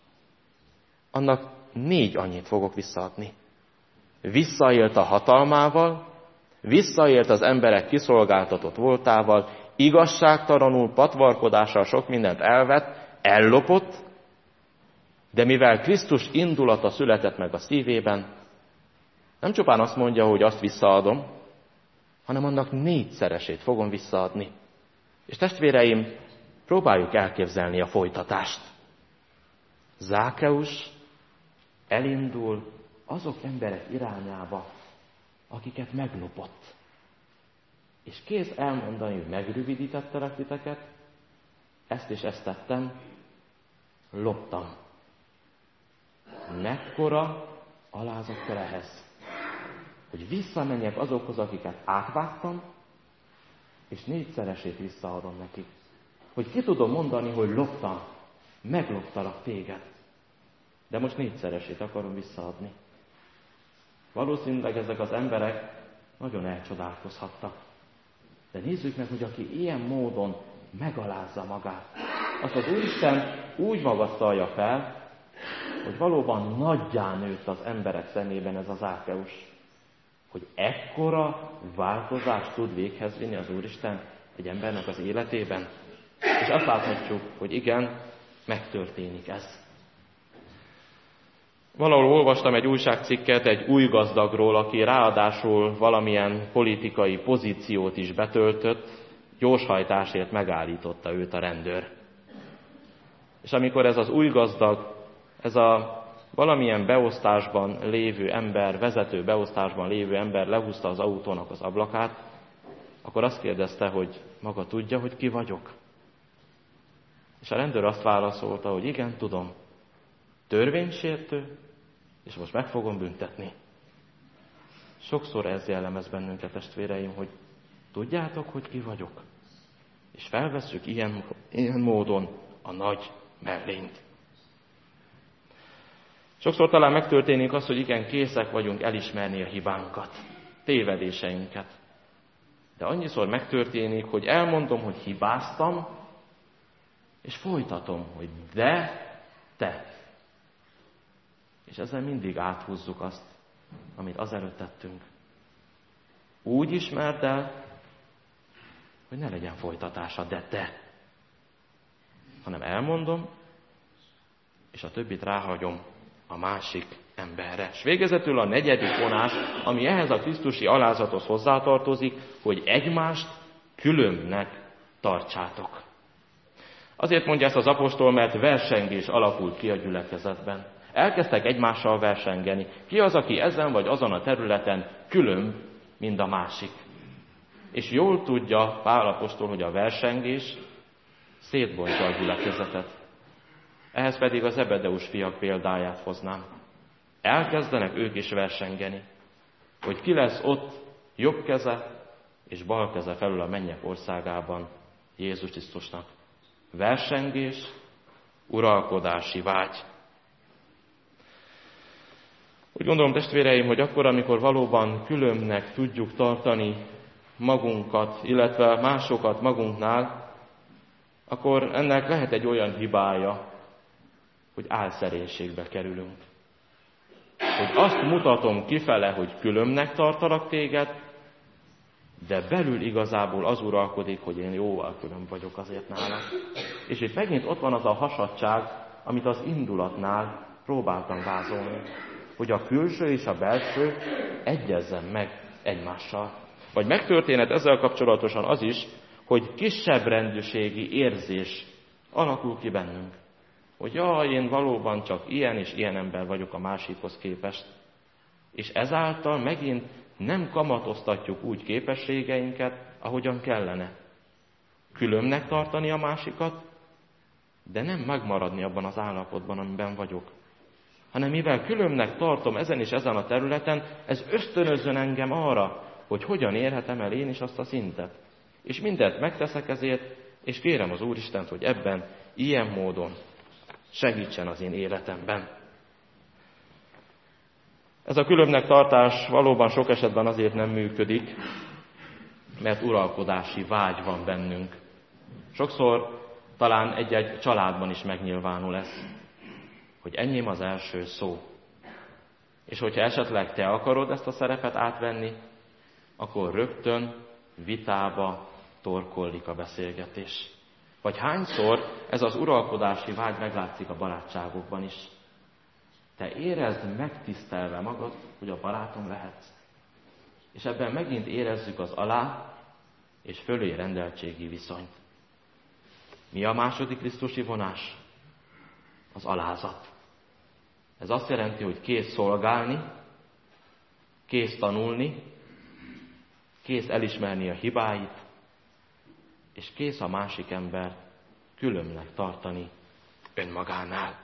annak 4 annyit fogok visszaadni. Visszaélt a hatalmával, visszaélt az emberek kiszolgáltatott voltával, igazságtalanul, patvarkodással sok mindent elvett, ellopott, de mivel Krisztus indulata született meg a szívében, nem csupán azt mondja, hogy azt visszaadom, hanem annak 4-szeresét fogom visszaadni. És testvéreim, próbáljuk elképzelni a folytatást. Zákeus elindul azok emberek irányába, akiket meglopott. És kész elmondani, hogy megrövidítettelek titeket, ezt és ezt tettem, loptam. Mekkora alázat kell ehhez, hogy visszamenjek azokhoz, akiket átvágtam, és 4-szeresét visszaadom nekik. Hogy ki tudom mondani, hogy loptam, megloptalak téged, de most 4-szeresét akarom visszaadni. Valószínűleg ezek az emberek nagyon elcsodálkozhattak. De nézzük meg, hogy aki ilyen módon megalázza magát, azt az Úristen úgy magasztalja fel, hogy valóban nagyjá nőtt az emberek szemében ez az Zákeus, hogy ekkora változást tud véghez vinni az Úristen egy embernek az életében. És azt láthatjuk, hogy igen, megtörténik ez. Valahol olvastam egy újságcikket egy új gazdagról, aki ráadásul valamilyen politikai pozíciót is betöltött, gyorshajtásért megállította őt a rendőr. És amikor ez az új gazdag, ez a valamilyen beosztásban lévő ember, vezető beosztásban lévő ember lehúzta az autónak az ablakát, akkor azt kérdezte, hogy maga tudja, hogy ki vagyok? És a rendőr azt válaszolta, hogy igen, tudom, törvénysértő, és most meg fogom büntetni. Sokszor ez jellemez bennünket, testvéreim, hogy tudjátok, hogy ki vagyok? És felvesszük ilyen módon a nagy mellényt. Sokszor talán megtörténik az, hogy igen, készek vagyunk elismerni a hibánkat, tévedéseinket. De annyiszor megtörténik, hogy elmondom, hogy hibáztam, és folytatom, hogy de te. És ezzel mindig áthúzzuk azt, amit azelőtt tettünk. Úgy ismerd el, hogy ne legyen folytatása, de te. Hanem elmondom, és a többit ráhagyom a másik emberre. És végezetül a negyedik vonás, ami ehhez a krisztusi alázathoz hozzátartozik, hogy egymást különbnek tartsátok. Azért mondja ezt az apostol, mert versengés alakult ki a gyülekezetben. Elkezdtek egymással versengeni. Ki az, aki ezen vagy azon a területen különb, mint a másik? És jól tudja Pál apostol, hogy a versengés szétbontja a gyülekezetet. Ehhez pedig a Zebedeus fiak példáját hoznám. Elkezdenek ők is versengeni, hogy ki lesz ott jobb keze és bal keze felül a mennyek országában Jézus Krisztusnak. Versengés, uralkodási vágy. Úgy gondolom, testvéreim, hogy akkor, amikor valóban különbnek tudjuk tartani magunkat, illetve másokat magunknál, akkor ennek lehet egy olyan hibája, hogy álszerénységbe kerülünk. Hogy azt mutatom kifele, hogy különbnek tartalak téged, de belül igazából az uralkodik, hogy én jóval különb vagyok azért nála. És itt megint ott van az a hasadság, amit az indulatnál próbáltam vázolni. Hogy a külső és a belső egyezzen meg egymással. Vagy megtörténhet ezzel kapcsolatosan az is, hogy kisebb rendűségi érzés alakul ki bennünk. Hogy én valóban csak ilyen és ilyen ember vagyok a másikhoz képest. És ezáltal megint nem kamatoztatjuk úgy képességeinket, ahogyan kellene. Különbnek tartani a másikat, de nem megmaradni abban az állapotban, amiben vagyok. Hanem mivel különbnek tartom ezen és ezen a területen, ez ösztönözzön engem arra, hogy hogyan érhetem el én is azt a szintet. És mindent megteszek ezért, és kérem az Úristent, hogy ebben ilyen módon segítsen az én életemben. Ez a különbnek tartás valóban sok esetben azért nem működik, mert uralkodási vágy van bennünk. Sokszor talán egy-egy családban is megnyilvánul ez, hogy enyém az első szó. És hogyha esetleg te akarod ezt a szerepet átvenni, akkor rögtön vitába torkollik a beszélgetés. Vagy hányszor ez az uralkodási vágy meglátszik a barátságokban is. Te érezd megtisztelve magad, hogy a barátom lehetsz. És ebben megint érezzük az alá és fölé rendeltségi viszonyt. Mi a második krisztusi vonás? Az alázat. Ez azt jelenti, hogy kész szolgálni, kész tanulni, kész elismerni a hibáit, és kész a másik ember különbnek tartani önmagánál.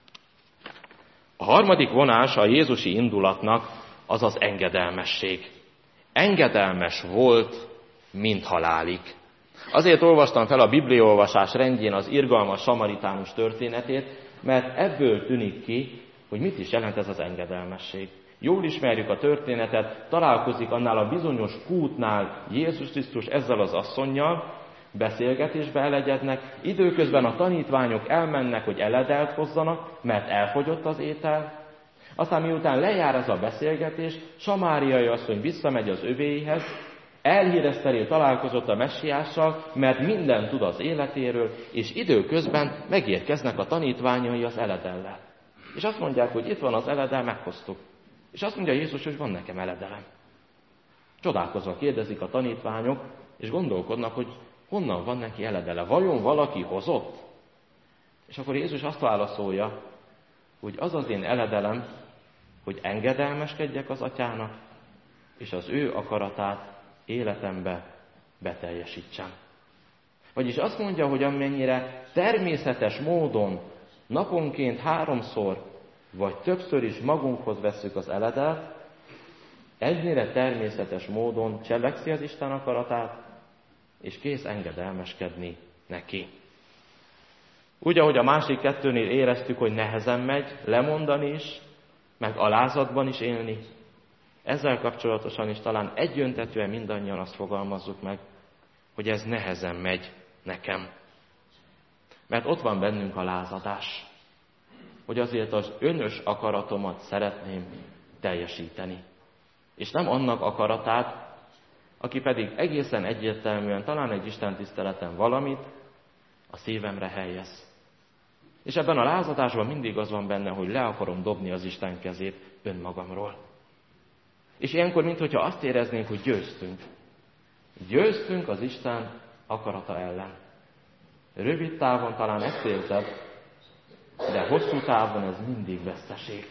A harmadik vonás a jézusi indulatnak az az engedelmesség. Engedelmes volt, mint halálig. Azért olvastam fel a bibliaolvasás rendjén az irgalmas samaritánus történetét, mert ebből tűnik ki, hogy mit is jelent ez az engedelmesség. Jól ismerjük a történetet, találkozik annál a bizonyos kútnál Jézus Krisztus ezzel az asszonnyal, beszélgetésbe elegyednek, időközben a tanítványok elmennek, hogy eledelt hozzanak, mert elfogyott az étel. Aztán miután lejár ez a beszélgetés, samáriai asszony visszamegy az övéihez, elhíreztelé találkozott a messiással, mert mindent tud az életéről, és időközben megérkeznek a tanítványai az eledellel. És azt mondják, hogy itt van az eledel, meghoztuk. És azt mondja Jézus, hogy van nekem eledelem. Csodálkozva kérdezik a tanítványok, és gondolkodnak, hogy honnan van neki eledele? Vajon valaki hozott? És akkor Jézus azt válaszolja, hogy az az én eledelem, hogy engedelmeskedjek az atyának, és az ő akaratát életembe beteljesítsem. Vagyis azt mondja, hogy amennyire természetes módon naponként 3-szor, vagy többször is magunkhoz vesszük az eledelt, ennyire természetes módon cselekszi az Isten akaratát, és kész engedelmeskedni neki. Úgy, ahogy a másik kettőnél éreztük, hogy nehezen megy lemondani is, meg alázatban is élni, ezzel kapcsolatosan is talán egyöntetűen mindannyian azt fogalmazzuk meg, hogy ez nehezen megy nekem. Mert ott van bennünk a lázadás, hogy azért az önös akaratomat szeretném teljesíteni. És nem annak akaratát, aki pedig egészen egyértelműen, talán egy istentiszteleten valamit a szívemre helyez. És ebben a lázadásban mindig az van benne, hogy le akarom dobni az Isten kezét önmagamról. És ilyenkor, minthogyha azt éreznénk, hogy győztünk. Győztünk az Isten akarata ellen. Rövid távon talán ezt érzed, de hosszú távon ez mindig veszteség.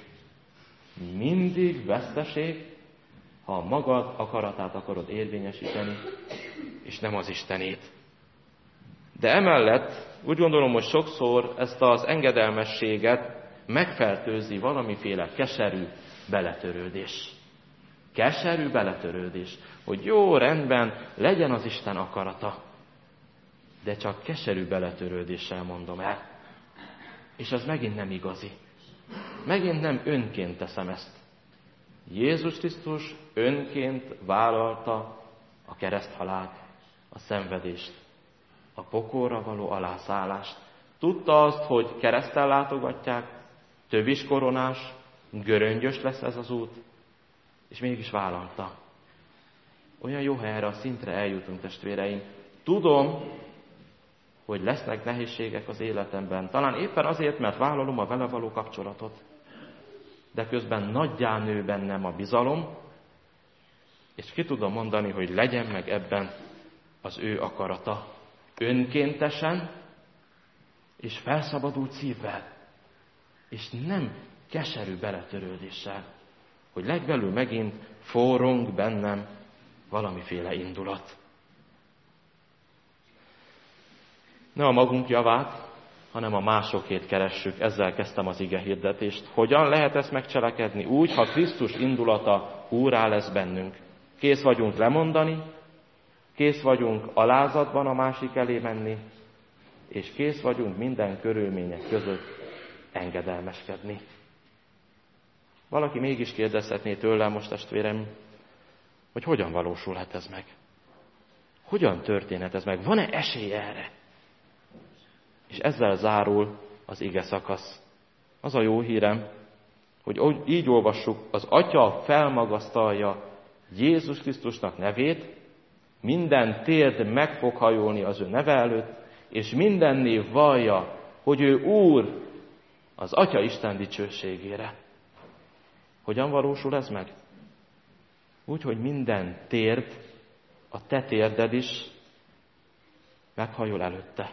Mindig veszteség, ha a magad akaratát akarod érvényesíteni, és nem az Istenét. De emellett úgy gondolom, hogy sokszor ezt az engedelmességet megfertőzi valamiféle keserű beletörődés. Keserű beletörődés, hogy jó, rendben, legyen az Isten akarata. De csak keserű beletörődéssel mondom el. És ez megint nem igazi. Megint nem önként teszem ezt. Jézus Krisztus önként vállalta a kereszthalált, a szenvedést, a pokolra való alászállást. Tudta azt, hogy kereszten látogatják, tövis koronás, göröngyös lesz ez az út, és mégis vállalta. Olyan jó, ha erre a szintre eljutunk, testvéreim. Tudom, hogy lesznek nehézségek az életemben. Talán éppen azért, mert vállalom a vele való kapcsolatot. De közben nagyjá nő bennem a bizalom, és ki tudom mondani, hogy legyen meg ebben az ő akarata. Önkéntesen, és felszabadult szívvel, és nem keserű beletörődéssel, hogy legbelül megint forrong bennem valamiféle indulat. Ne a magunk javát, hanem a másokét keressük. Ezzel kezdtem az ige hirdetést. Hogyan lehet ezt megcselekedni? Úgy, ha Krisztus indulata úrrá lesz bennünk. Kész vagyunk lemondani, kész vagyunk alázatban a másik elé menni, és kész vagyunk minden körülmények között engedelmeskedni. Valaki mégis kérdezhetné tőlem most, testvérem, hogy hogyan valósulhat ez meg? Hogyan történhet ez meg? Van-e esély erre? És ezzel zárul az ige szakasz. Az a jó hírem, hogy így olvassuk, az Atya felmagasztalja Jézus Krisztusnak nevét, minden térd meg fog hajolni az ő neve előtt, és minden név vallja, hogy ő Úr az Atya Isten dicsőségére. Hogyan valósul ez meg? Úgy, hogy minden térd, a te térded is meghajol előtte.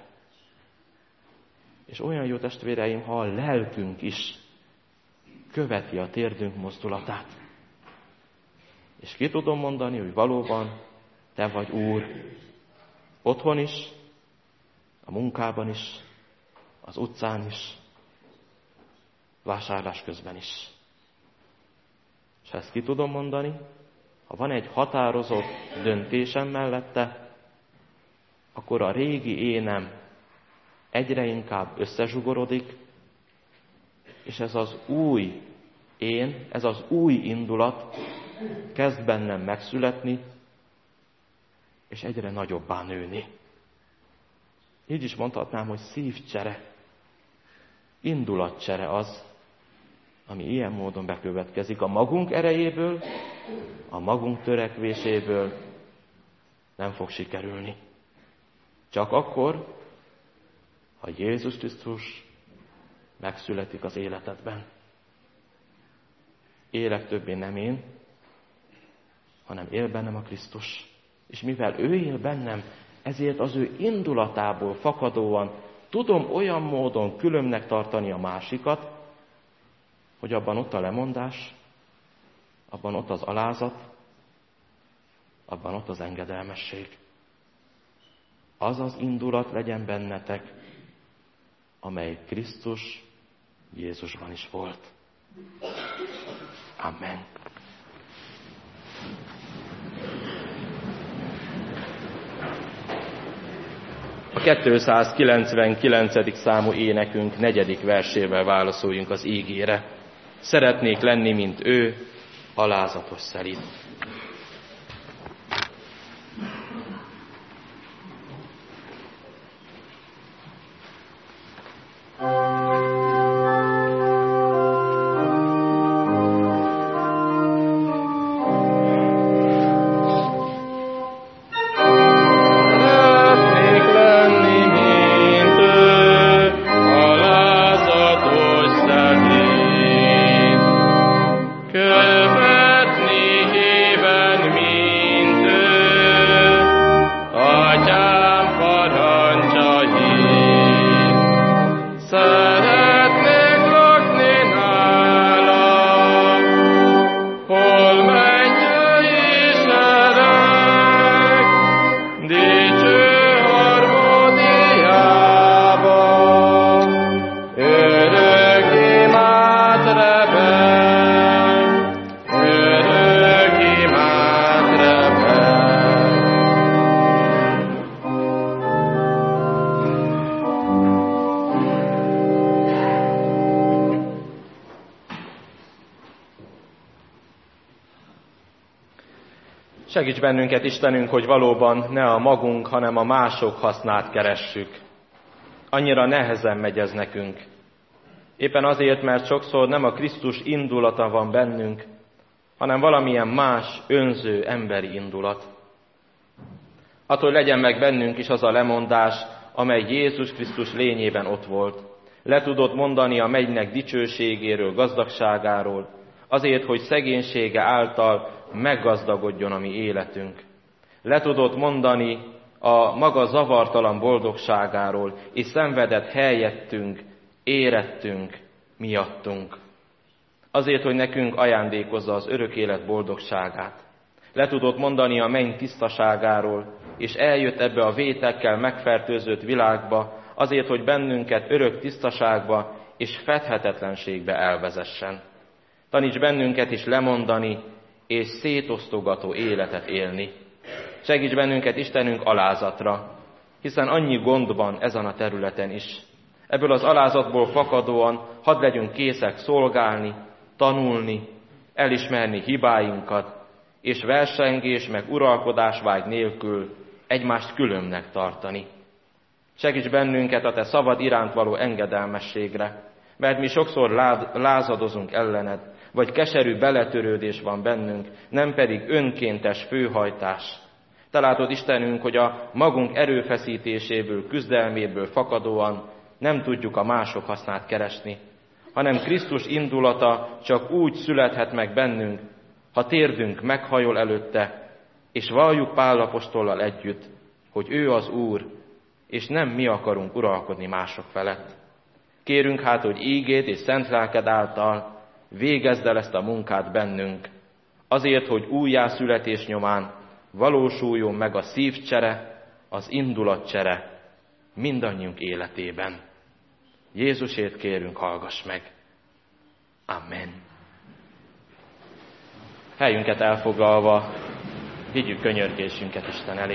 És olyan jó, testvéreim, ha a lelkünk is követi a térdünk mozdulatát. És ki tudom mondani, hogy valóban te vagy Úr. Otthon is, a munkában is, az utcán is, vásárlás közben is. És ha ezt ki tudom mondani, ha van egy határozott döntésem mellette, akkor a régi énem egyre inkább összezsugorodik, és ez az új én, ez az új indulat kezd bennem megszületni, és egyre nagyobbá nőni. Így is mondhatnám, hogy szívcsere, indulatcsere az, ami ilyen módon bekövetkezik a magunk erejéből, a magunk törekvéséből nem fog sikerülni. Csak akkor, ha Jézus Krisztus megszületik az életedben. Élek többé nem én, hanem él bennem a Krisztus. És mivel ő él bennem, ezért az ő indulatából fakadóan tudom olyan módon különbnek tartani a másikat, hogy abban ott a lemondás, abban ott az alázat, abban ott az engedelmesség. Az az indulat legyen bennetek, amely Krisztus Jézusban is volt. Amen. A 299. számú énekünk 4. versével válaszoljunk az ígére. Szeretnék lenni, mint ő, alázatos szelíd. Segíts bennünket, Istenünk, hogy valóban ne a magunk, hanem a mások hasznát keressük. Annyira nehezen megy ez nekünk. Éppen azért, mert sokszor nem a Krisztus indulata van bennünk, hanem valamilyen más, önző, emberi indulat. Attól legyen meg bennünk is az a lemondás, amely Jézus Krisztus lényében ott volt. Le tudott mondani a mennynek dicsőségéről, gazdagságáról, azért, hogy szegénysége által meggazdagodjon a mi életünk. Le tudott mondani a maga zavartalan boldogságáról, és szenvedett helyettünk, érettünk, miattunk. Azért, hogy nekünk ajándékozza az örök élet boldogságát. Le tudott mondani a menny tisztaságáról, és eljött ebbe a vétekkel megfertőzött világba, azért, hogy bennünket örök tisztaságba és fedhetetlenségbe elvezessen. Taníts bennünket is lemondani és szétosztogató életet élni. Segíts bennünket, Istenünk, alázatra, hiszen annyi gond van ezen a területen is. Ebből az alázatból fakadóan hadd legyünk készek szolgálni, tanulni, elismerni hibáinkat, és versengés meg uralkodásvágy nélkül egymást különbnek tartani. Segíts bennünket a Te szavad iránt való engedelmességre, mert mi sokszor lázadozunk ellened, vagy keserű beletörődés van bennünk, nem pedig önkéntes főhajtás. Te látod, Istenünk, hogy a magunk erőfeszítéséből, küzdelméből fakadóan nem tudjuk a mások hasznát keresni, hanem Krisztus indulata csak úgy születhet meg bennünk, ha térdünk meghajol előtte, és valljuk Pál apostollal együtt, hogy ő az Úr, és nem mi akarunk uralkodni mások felett. Kérünk hát, hogy ígéd és szent lelked által végezd el ezt a munkát bennünk, azért, hogy újjászületés nyomán valósuljon meg a szívcsere, az indulatcsere mindannyiunk életében. Jézusért kérünk, hallgass meg. Amen. Helyünket elfoglalva, vigyük könyörgésünket Isten elé.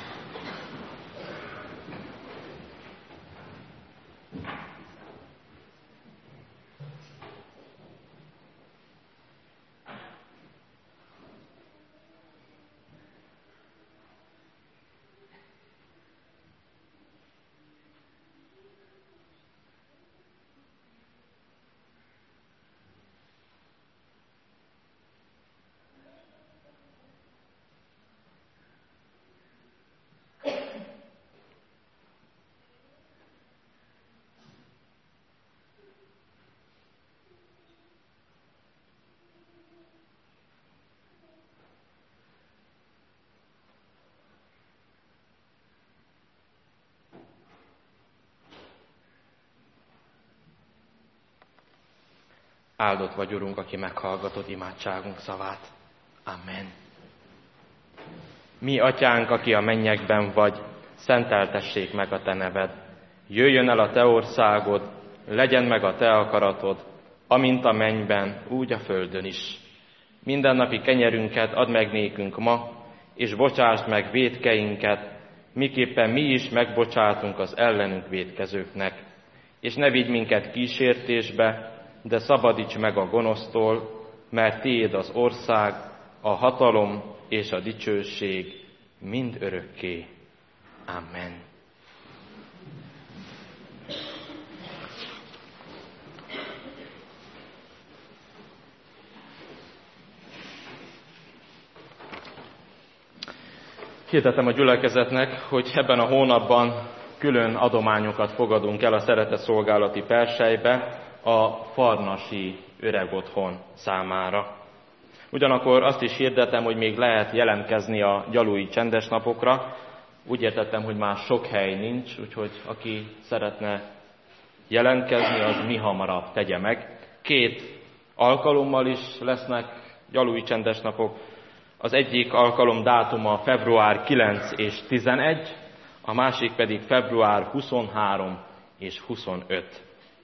Áldott vagy, Urunk, aki meghallgatod imádságunk szavát. Amen. Mi, Atyánk, aki a mennyekben vagy, szenteltessék meg a Te neved. Jöjjön el a Te országod, legyen meg a Te akaratod, amint a mennyben, úgy a földön is. Mindennapi kenyerünket add meg nékünk ma, és bocsásd meg vétkeinket, miképpen mi is megbocsátunk az ellenünk vétkezőknek. És ne vigy minket kísértésbe, de szabadíts meg a gonosztól, mert tiéd az ország, a hatalom és a dicsőség mind örökké. Amen. Hirdetem a gyülekezetnek, hogy ebben a hónapban külön adományokat fogadunk el a Szeretett Szolgálati Perselybe a Farnasi Öregotthon számára. Ugyanakkor azt is hirdetem, hogy még lehet jelentkezni a gyalui csendesnapokra. Úgy értettem, hogy már sok hely nincs, úgyhogy aki szeretne jelentkezni, az mihamarabb tegye meg. 2 alkalommal is lesznek gyalui csendesnapok. Az egyik alkalom dátuma február 9 és 11, a másik pedig február 23 és 25.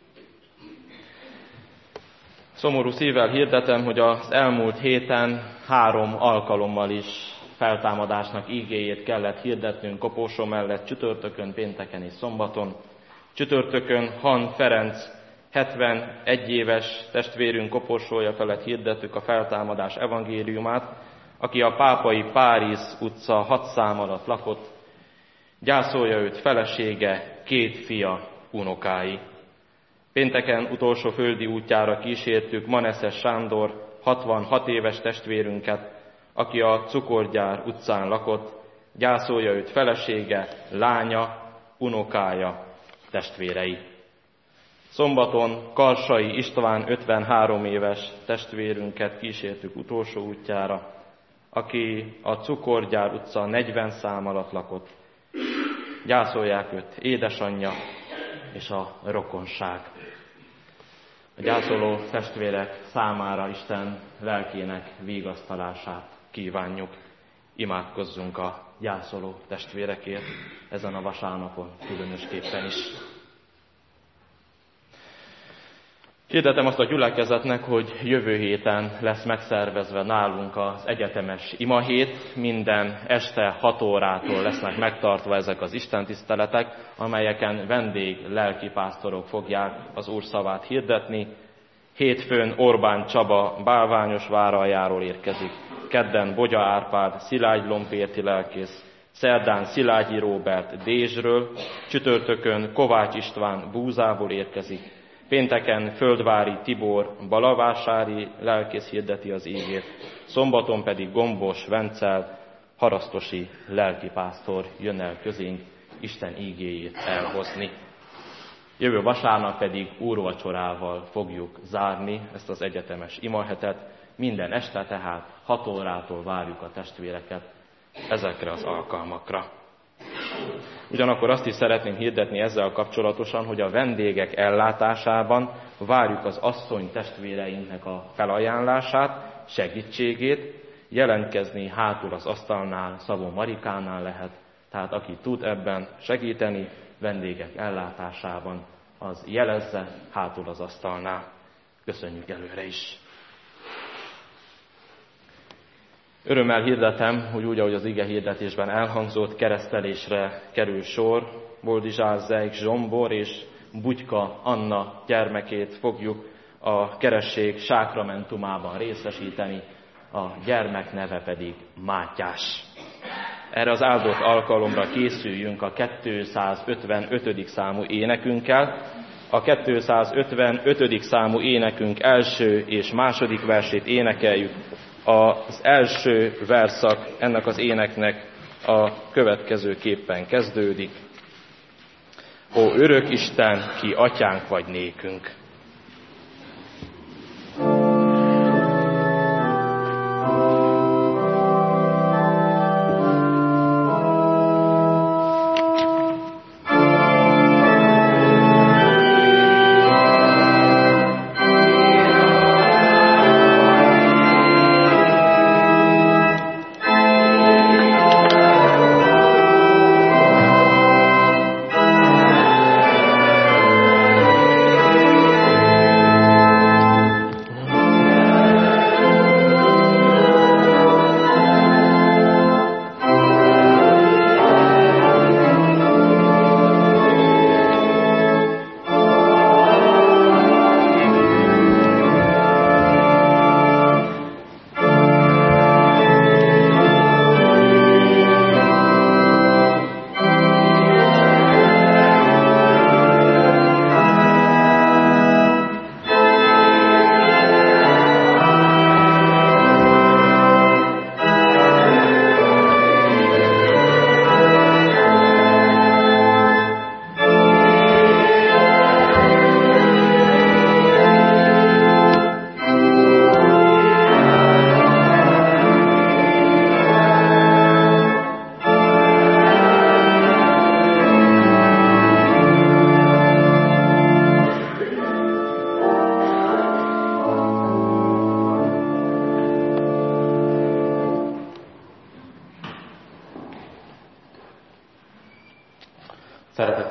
Szomorú szívvel hirdetem, hogy az elmúlt héten 3 alkalommal is feltámadásnak ígéjét kellett hirdetnünk Koporsó mellett, csütörtökön, pénteken és szombaton. Csütörtökön Han Ferenc 71 éves testvérünk Koporsója felett hirdettük a feltámadás evangéliumát, aki a Pápai Párizs utca 6 szám alatt lakott. Gyászolja őt felesége, 2 fia, unokái. Pénteken utolsó földi útjára kísértük Maneszes Sándor, 66 éves testvérünket, aki a Cukorgyár utcán lakott. Gyászolja őt felesége, lánya, unokája, testvérei. Szombaton Karsai István 53 éves testvérünket kísértük utolsó útjára, aki a Cukorgyár utca 40 szám alatt lakott. Gyászolják őt édesanyja és a rokonság. A gyászoló testvérek számára Isten lelkének vigasztalását kívánjuk. Imádkozzunk a gyászoló testvérekért ezen a vasárnapon különösképpen is. Hirdetem azt a gyülekezetnek, hogy jövő héten lesz megszervezve nálunk az egyetemes imahét. Minden este 6 órától lesznek megtartva ezek az istentiszteletek, amelyeken vendég lelkipásztorok fogják az Úr szavát hirdetni. Hétfőn Orbán Csaba Bálványosváraljáról érkezik, kedden Bogya Árpád Szilágy Lompérti lelkész, szerdán Szilágyi Róbert Dézsről, csütörtökön Kovács István Búzából érkezik, pénteken Földvári Tibor Balavásári lelkész hirdeti az ígét, szombaton pedig Gombos Vencel harasztosi lelkipásztor jön el közénk Isten ígéjét elhozni. Jövő vasárnap pedig úrvacsorával fogjuk zárni ezt az egyetemes imahetet. Minden este tehát 6 órától várjuk a testvéreket ezekre az alkalmakra. Ugyanakkor azt is szeretném hirdetni ezzel kapcsolatosan, hogy a vendégek ellátásában várjuk az asszony testvéreinknek a felajánlását, segítségét. Jelentkezni hátul az asztalnál, Szabó Marikánál lehet, tehát aki tud ebben segíteni, vendégek ellátásában, az jelezze hátul az asztalnál. Köszönjük előre is! Örömmel hirdetem, hogy úgy, ahogy az ige hirdetésben elhangzott, keresztelésre kerül sor. Boldizsár Zeig Zsombor és Bugyka Anna gyermekét fogjuk a keresztség sákramentumában részesíteni, a gyermek neve pedig Mátyás. Erre az áldott alkalomra készüljünk a 255. számú énekünkkel. A 255. számú énekünk első és második versét énekeljük. Az első verszak ennek az éneknek a következőképpen kezdődik. Ó örök Isten, ki atyánk vagy nékünk!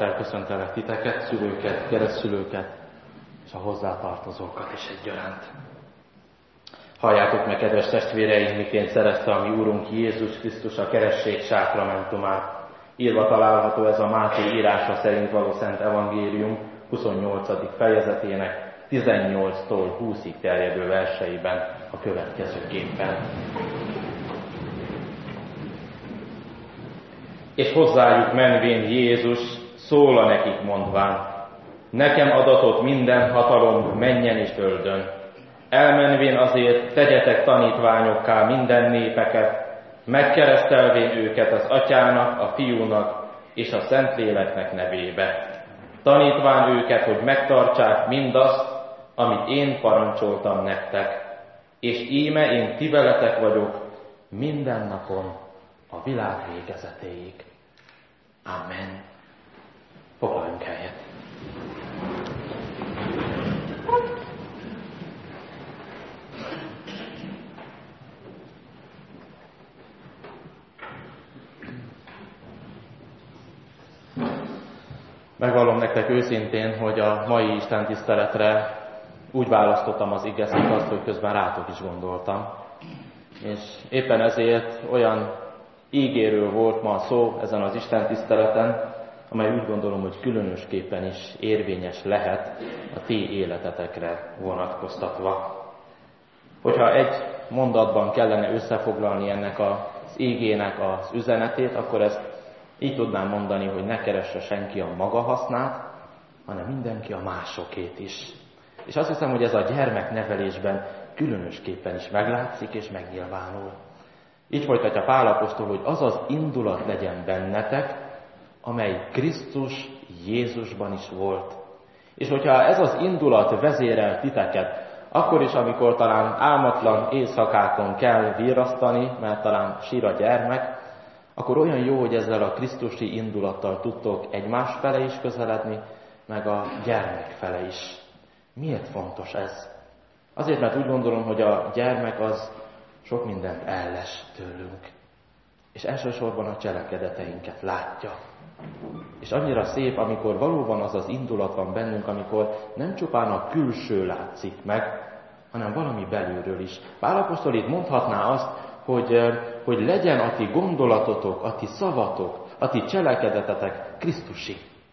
Szeretettel köszöntelek titeket, szülőket, keresztszülőket, és a hozzátartozókat is egyaránt. Halljátok meg, kedves testvéreim, miként szerezte a mi Úrunk Jézus Krisztus a keresztség sákramentumát. Írva található ez a Máté írása szerint való Szent Evangélium 28. fejezetének 18-tól 20-ig terjedő verseiben a következőképpen. És hozzájuk menvén Jézus szóla nekik mondván: nekem adatott minden hatalom mennyen és földön. Elmenvén azért tegyetek tanítványokká minden népeket, megkeresztelvén őket az Atyának, a Fiúnak és a Szentléleknek nevébe. Tanítván őket, hogy megtartsák mindazt, amit én parancsoltam nektek. És íme én ti veletek vagyok minden napon a világ végezetéig. Amen. Foglaljunk helyet. Megvallom nektek őszintén, hogy a mai istentiszteletre úgy választottam az igeszéket, hogy közben rátok is gondoltam. És éppen ezért olyan ígéről volt ma szó ezen az istentiszteleten, amely úgy gondolom, hogy különösképpen is érvényes lehet a ti életetekre vonatkoztatva. Hogyha egy mondatban kellene összefoglalni ennek az ígének az üzenetét, akkor ezt így tudnám mondani, hogy ne keresse senki a maga hasznát, hanem mindenki a másokét is. És azt hiszem, hogy ez a gyermeknevelésben különösképpen is meglátszik és megnyilvánul. Így folytatja Pál apostol, hogy az az indulat legyen bennetek, amely Krisztus Jézusban is volt. És hogyha ez az indulat vezérel titeket, akkor is, amikor talán álmatlan éjszakákon kell virrasztani, mert talán sír a gyermek, akkor olyan jó, hogy ezzel a krisztusi indulattal tudtok egymás fele is közeledni, meg a gyermek fele is. Miért fontos ez? Azért, mert úgy gondolom, hogy a gyermek az sok mindent elles tőlünk. És elsősorban a cselekedeteinket látja. És annyira szép, amikor valóban az az indulat van bennünk, amikor nem csupán a külső látszik meg, hanem valami belülről is. Pál apostol itt mondhatná azt, hogy legyen a ti gondolatotok, a ti szavatok, a ti cselekedetetek Krisztusi.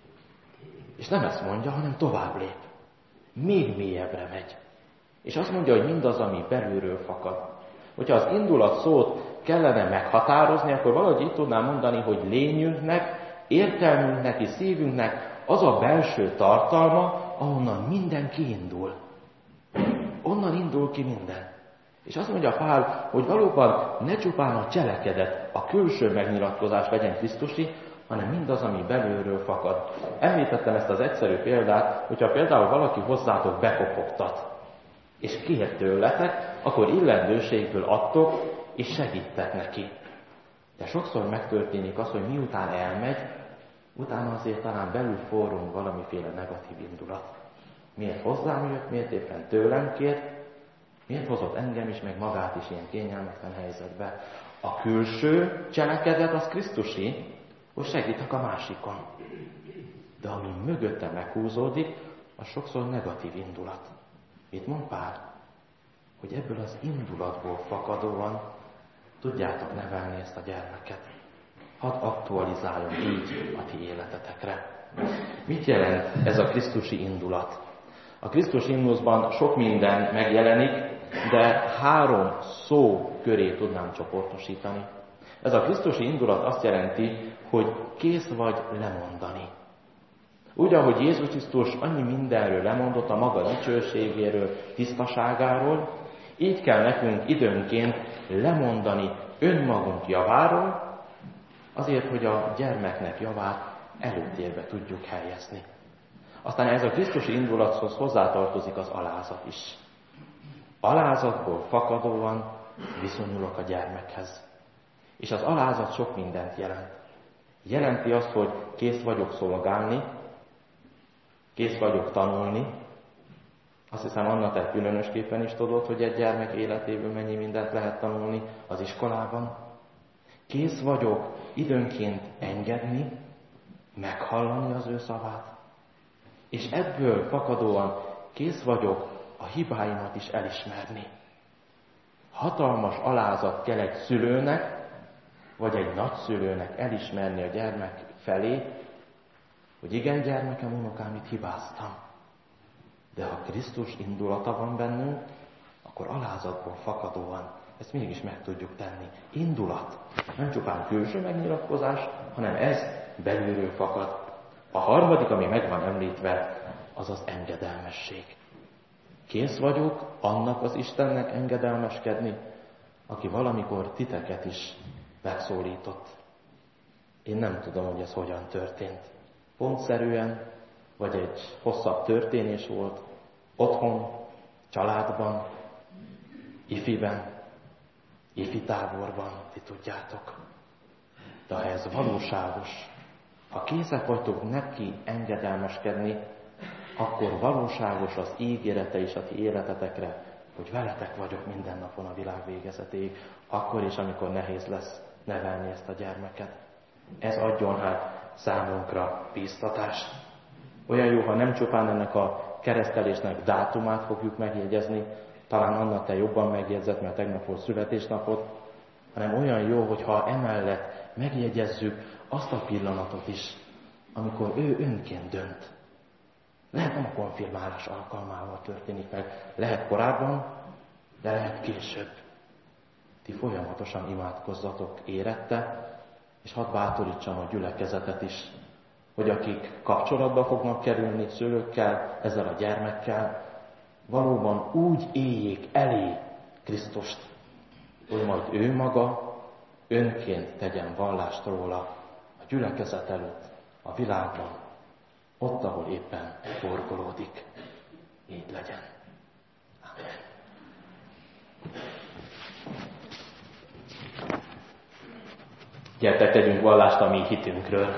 És nem ezt mondja, hanem tovább lép. Még mélyebbre megy. És azt mondja, hogy mindaz, ami belülről fakad. Hogyha az indulat szót kellene meghatározni, akkor valahogy így tudnám mondani, hogy lényünknek, értelmünknek és szívünknek az a belső tartalma, ahonnan minden kiindul. Onnan indul ki minden. És azt mondja Pál, hogy valóban ne csupán a cselekedet, a külső megnyilatkozás legyen Krisztusi, hanem mindaz, ami belülről fakad. Említettem ezt az egyszerű példát, hogyha például valaki hozzátok bekopogtat, és kér tőletek, akkor illendőségből adtok, és segítek neki. De sokszor megtörténik az, hogy miután elmegy, utána azért talán belül forrong valamiféle negatív indulat. Miért hozzám jött, miért éppen tőlem kért, miért hozott engem is, meg magát is ilyen kényelmetlen helyzetbe. A külső cselekedet az Krisztusi, hogy segítek a másikon. De ami mögötte meghúzódik, az sokszor negatív indulat. Mit mond Pál? Hogy ebből az indulatból fakadóan tudjátok nevelni ezt a gyermeket. Hadd aktualizáljon így a ti életetekre. Mit jelent ez a krisztusi indulat? A Krisztus himnuszban sok minden megjelenik, de 3 szó köré tudnám csoportosítani. Ez a krisztusi indulat azt jelenti, hogy kész vagy lemondani. Úgy, ahogy Jézus Krisztus annyi mindenről lemondott, a maga dicsőségéről, tisztaságáról, így kell nekünk időnként lemondani önmagunk javáról, azért, hogy a gyermeknek javát előtérbe tudjuk helyezni. Aztán ez a krisztusi indulathoz hozzátartozik az alázat is. Alázatból fakadóan viszonyulok a gyermekhez. És az alázat sok mindent jelent. Jelenti azt, hogy kész vagyok szolgálni, kész vagyok tanulni. Azt hiszem, Anna, te különösképpen is tudod, hogy egy gyermek életéből mennyi mindent lehet tanulni az iskolában. Kész vagyok időnként engedni, meghallani az ő szavát, és ebből fakadóan kész vagyok a hibáimat is elismerni. Hatalmas alázat kell egy szülőnek, vagy egy nagyszülőnek elismerni a gyermek felé, hogy igen, gyermekem, unokám, itt hibáztam. De ha Krisztus indulata van bennünk, akkor alázatból fakadóan ezt mégis meg tudjuk tenni. Indulat. Nem csupán külső megnyilatkozás, hanem ez belülről fakad. A harmadik, ami meg van említve, az az engedelmesség. Kész vagyok annak az Istennek engedelmeskedni, aki valamikor titeket is megszólított. Én nem tudom, hogy ez hogyan történt. Pontszerűen, vagy egy hosszabb történés volt, otthon, családban, ifiben, ifi táborban, ti tudjátok. De ha ez valóságos, ha készek vagytok neki engedelmeskedni, akkor valóságos az ígérete is a ti életetekre, hogy veletek vagyok minden napon a világ végezetéig, akkor is, amikor nehéz lesz nevelni ezt a gyermeket. Ez adjon hát számunkra bíztatást. Olyan jó, ha nem csupán ennek a keresztelésnek dátumát fogjuk megjegyezni, talán annak te jobban megjegyzett, mert tegnap volt születésnapod, hanem olyan jó, hogyha emellett megjegyezzük azt a pillanatot is, amikor ő önként dönt. Lehet nem a konfirmálás alkalmával történik meg, lehet korábban, de lehet később. Ti folyamatosan imádkozzatok érette, és hadd bátorítsam a gyülekezetet is, hogy akik kapcsolatba fognak kerülni szülőkkel, ezzel a gyermekkel, valóban úgy éljék elé Krisztust, hogy majd ő maga önként tegyen vallást róla a gyülekezet előtt, a világban, ott, ahol éppen forgolódik. Így legyen. Amen. Gyertek, tegyünk vallást a mi hitünkről.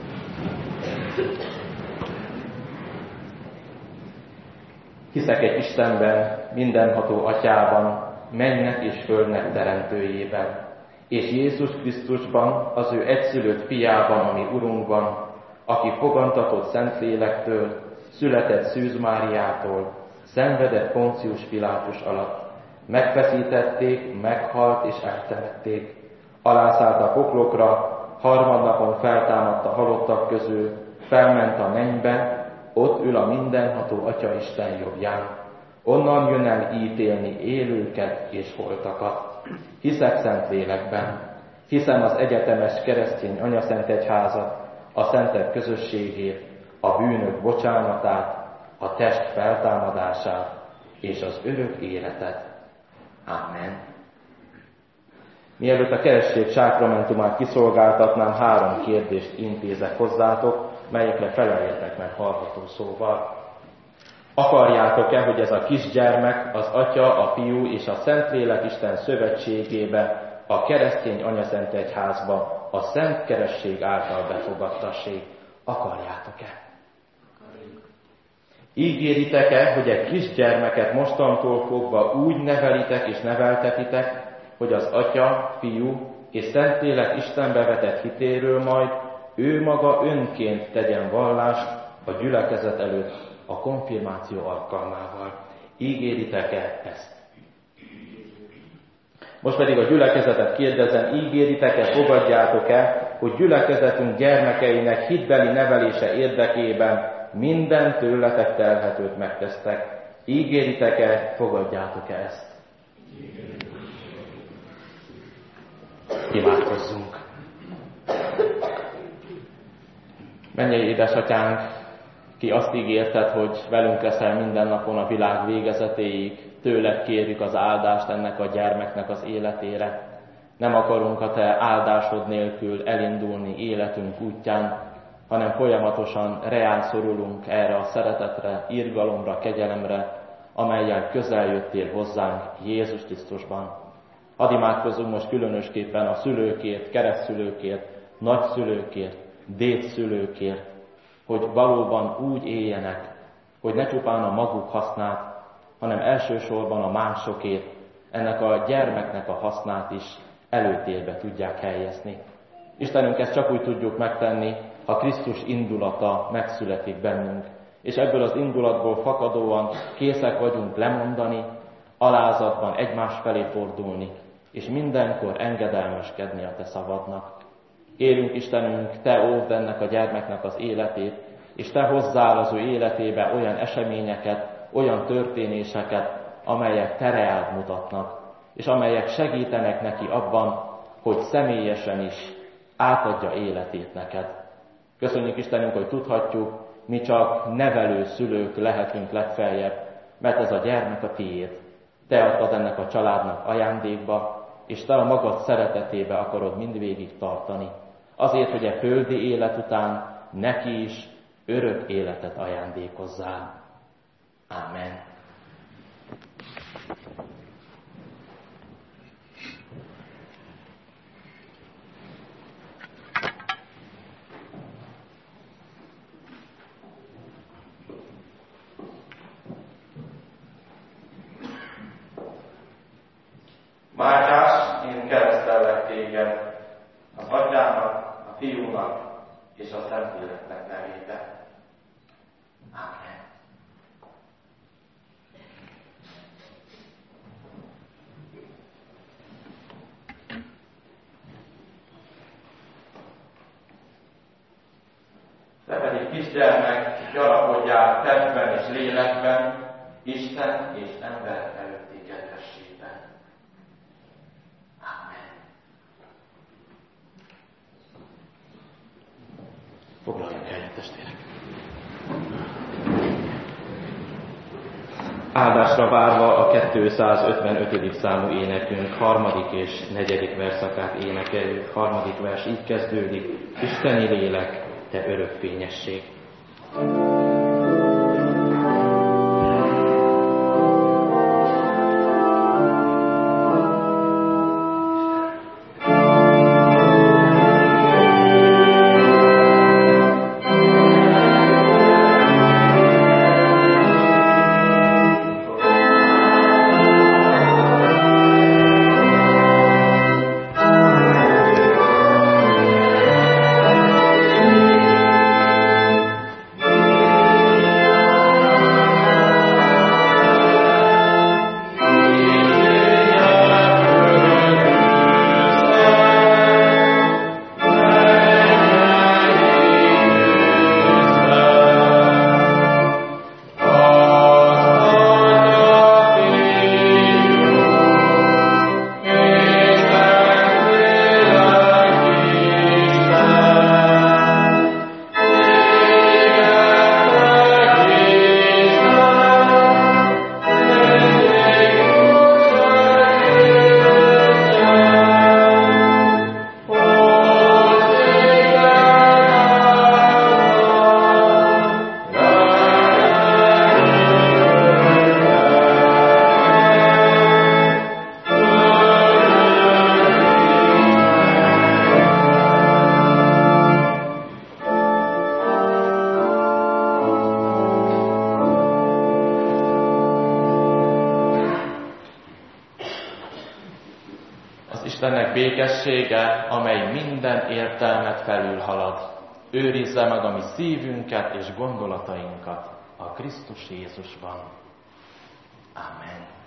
Hiszek egy Istenben, mindenható Atyában, mennynek és földnek teremtőjében, és Jézus Krisztusban, az ő egyszülött fiában, ami Urunkban, aki fogantatott Szentlélektől, született Szűz Máriától, szenvedett Poncius Pilátus alatt, megfeszítették, meghalt és eltemették, alászállt a poklokra, harmadnapon feltámadt a halottak közül, felment a mennybe, ott ül a mindenható Atya Isten jobbján. Onnan jön el ítélni élőket és holtakat. Hiszek Szentlélekben, hiszem az egyetemes keresztény anyaszentegyházat, a szentek közösségét, a bűnök bocsánatát, a test feltámadását és az örök életet. Amen. Mielőtt a keresztség sákramentumát kiszolgáltatnám, 3 kérdést intézek hozzátok, melyekre feleljetek meg hallható szóval. Akarjátok-e, hogy ez a kisgyermek az Atya, a Fiú és a Szentlélek Isten szövetségébe, a keresztény anyaszentegyházba, a Szent Keresztség által befogadtassék? Akarjátok-e? Ígéritek-e, hogy egy kisgyermeket mostantól fogva úgy nevelitek és neveltetitek, hogy az Atya, Fiú és Szentlélek Istenbe vetett hitéről majd ő maga önként tegyen vallást a gyülekezet előtt a konfirmáció alkalmával? Ígéritek-e ezt? Most pedig a gyülekezetet kérdezem, ígéritek-e, fogadjátok-e, hogy gyülekezetünk gyermekeinek hitbeli nevelése érdekében minden tőletek telhetőt megtesztek? Ígéritek-e, fogadjátok-e ezt? Imádkozzunk! Mennyei édesatyánk, ki azt ígérted, hogy velünk leszel minden napon a világ végezetéig, tőled kérjük az áldást ennek a gyermeknek az életére. Nem akarunk a te áldásod nélkül elindulni életünk útján, hanem folyamatosan reán szorulunk erre a szeretetre, irgalomra, kegyelemre, amellyel közel jöttél hozzánk Jézus Krisztusban. Hadd imádkozzunk most különösképpen a szülőkért, keresztszülőkért, nagyszülőkért, dédszülőkért, hogy valóban úgy éljenek, hogy ne csupán a maguk hasznát, hanem elsősorban a másokért, ennek a gyermeknek a hasznát is előtérbe tudják helyezni. Istenünk, ezt csak úgy tudjuk megtenni, ha a Krisztus indulata megszületik bennünk, és ebből az indulatból fakadóan készek vagyunk lemondani, alázatban egymás felé fordulni, és mindenkor engedelmeskedni a Te szavadnak. Kérünk Istenünk, Te óvd ennek a gyermeknek az életét, és Te hozzál az ő életébe olyan eseményeket, olyan történéseket, amelyek Te reád mutatnak, és amelyek segítenek neki abban, hogy személyesen is átadja életét neked. Köszönjük Istenünk, hogy tudhatjuk, mi csak nevelő szülők lehetünk legfeljebb, mert ez a gyermek a tiéd. Te adtad ennek a családnak ajándékba, és Te a magad szeretetébe akarod mindvégig tartani. Azért, hogy a földi élet után neki is örök életet ajándékozzál. Ámen. Mátyás, én keresztellek téged az Atyának, a Fiúnak és a Szentléleknek nevében. Ámen. Te pedig, kisgyermek, gyarapodjál testben és lélekben, Isten és ember előtti kedvességben. Foglaljunk helyet, testvérek! Áldásra várva a 255. számú énekünk 3. és 4. verszakát énekeljük. 3. vers így kezdődik: Isteni lélek, te örök fényesség. Istennek békessége, amely minden értelmet felülhalad, őrizze meg a mi szívünket és gondolatainkat a Krisztus Jézusban. Amen.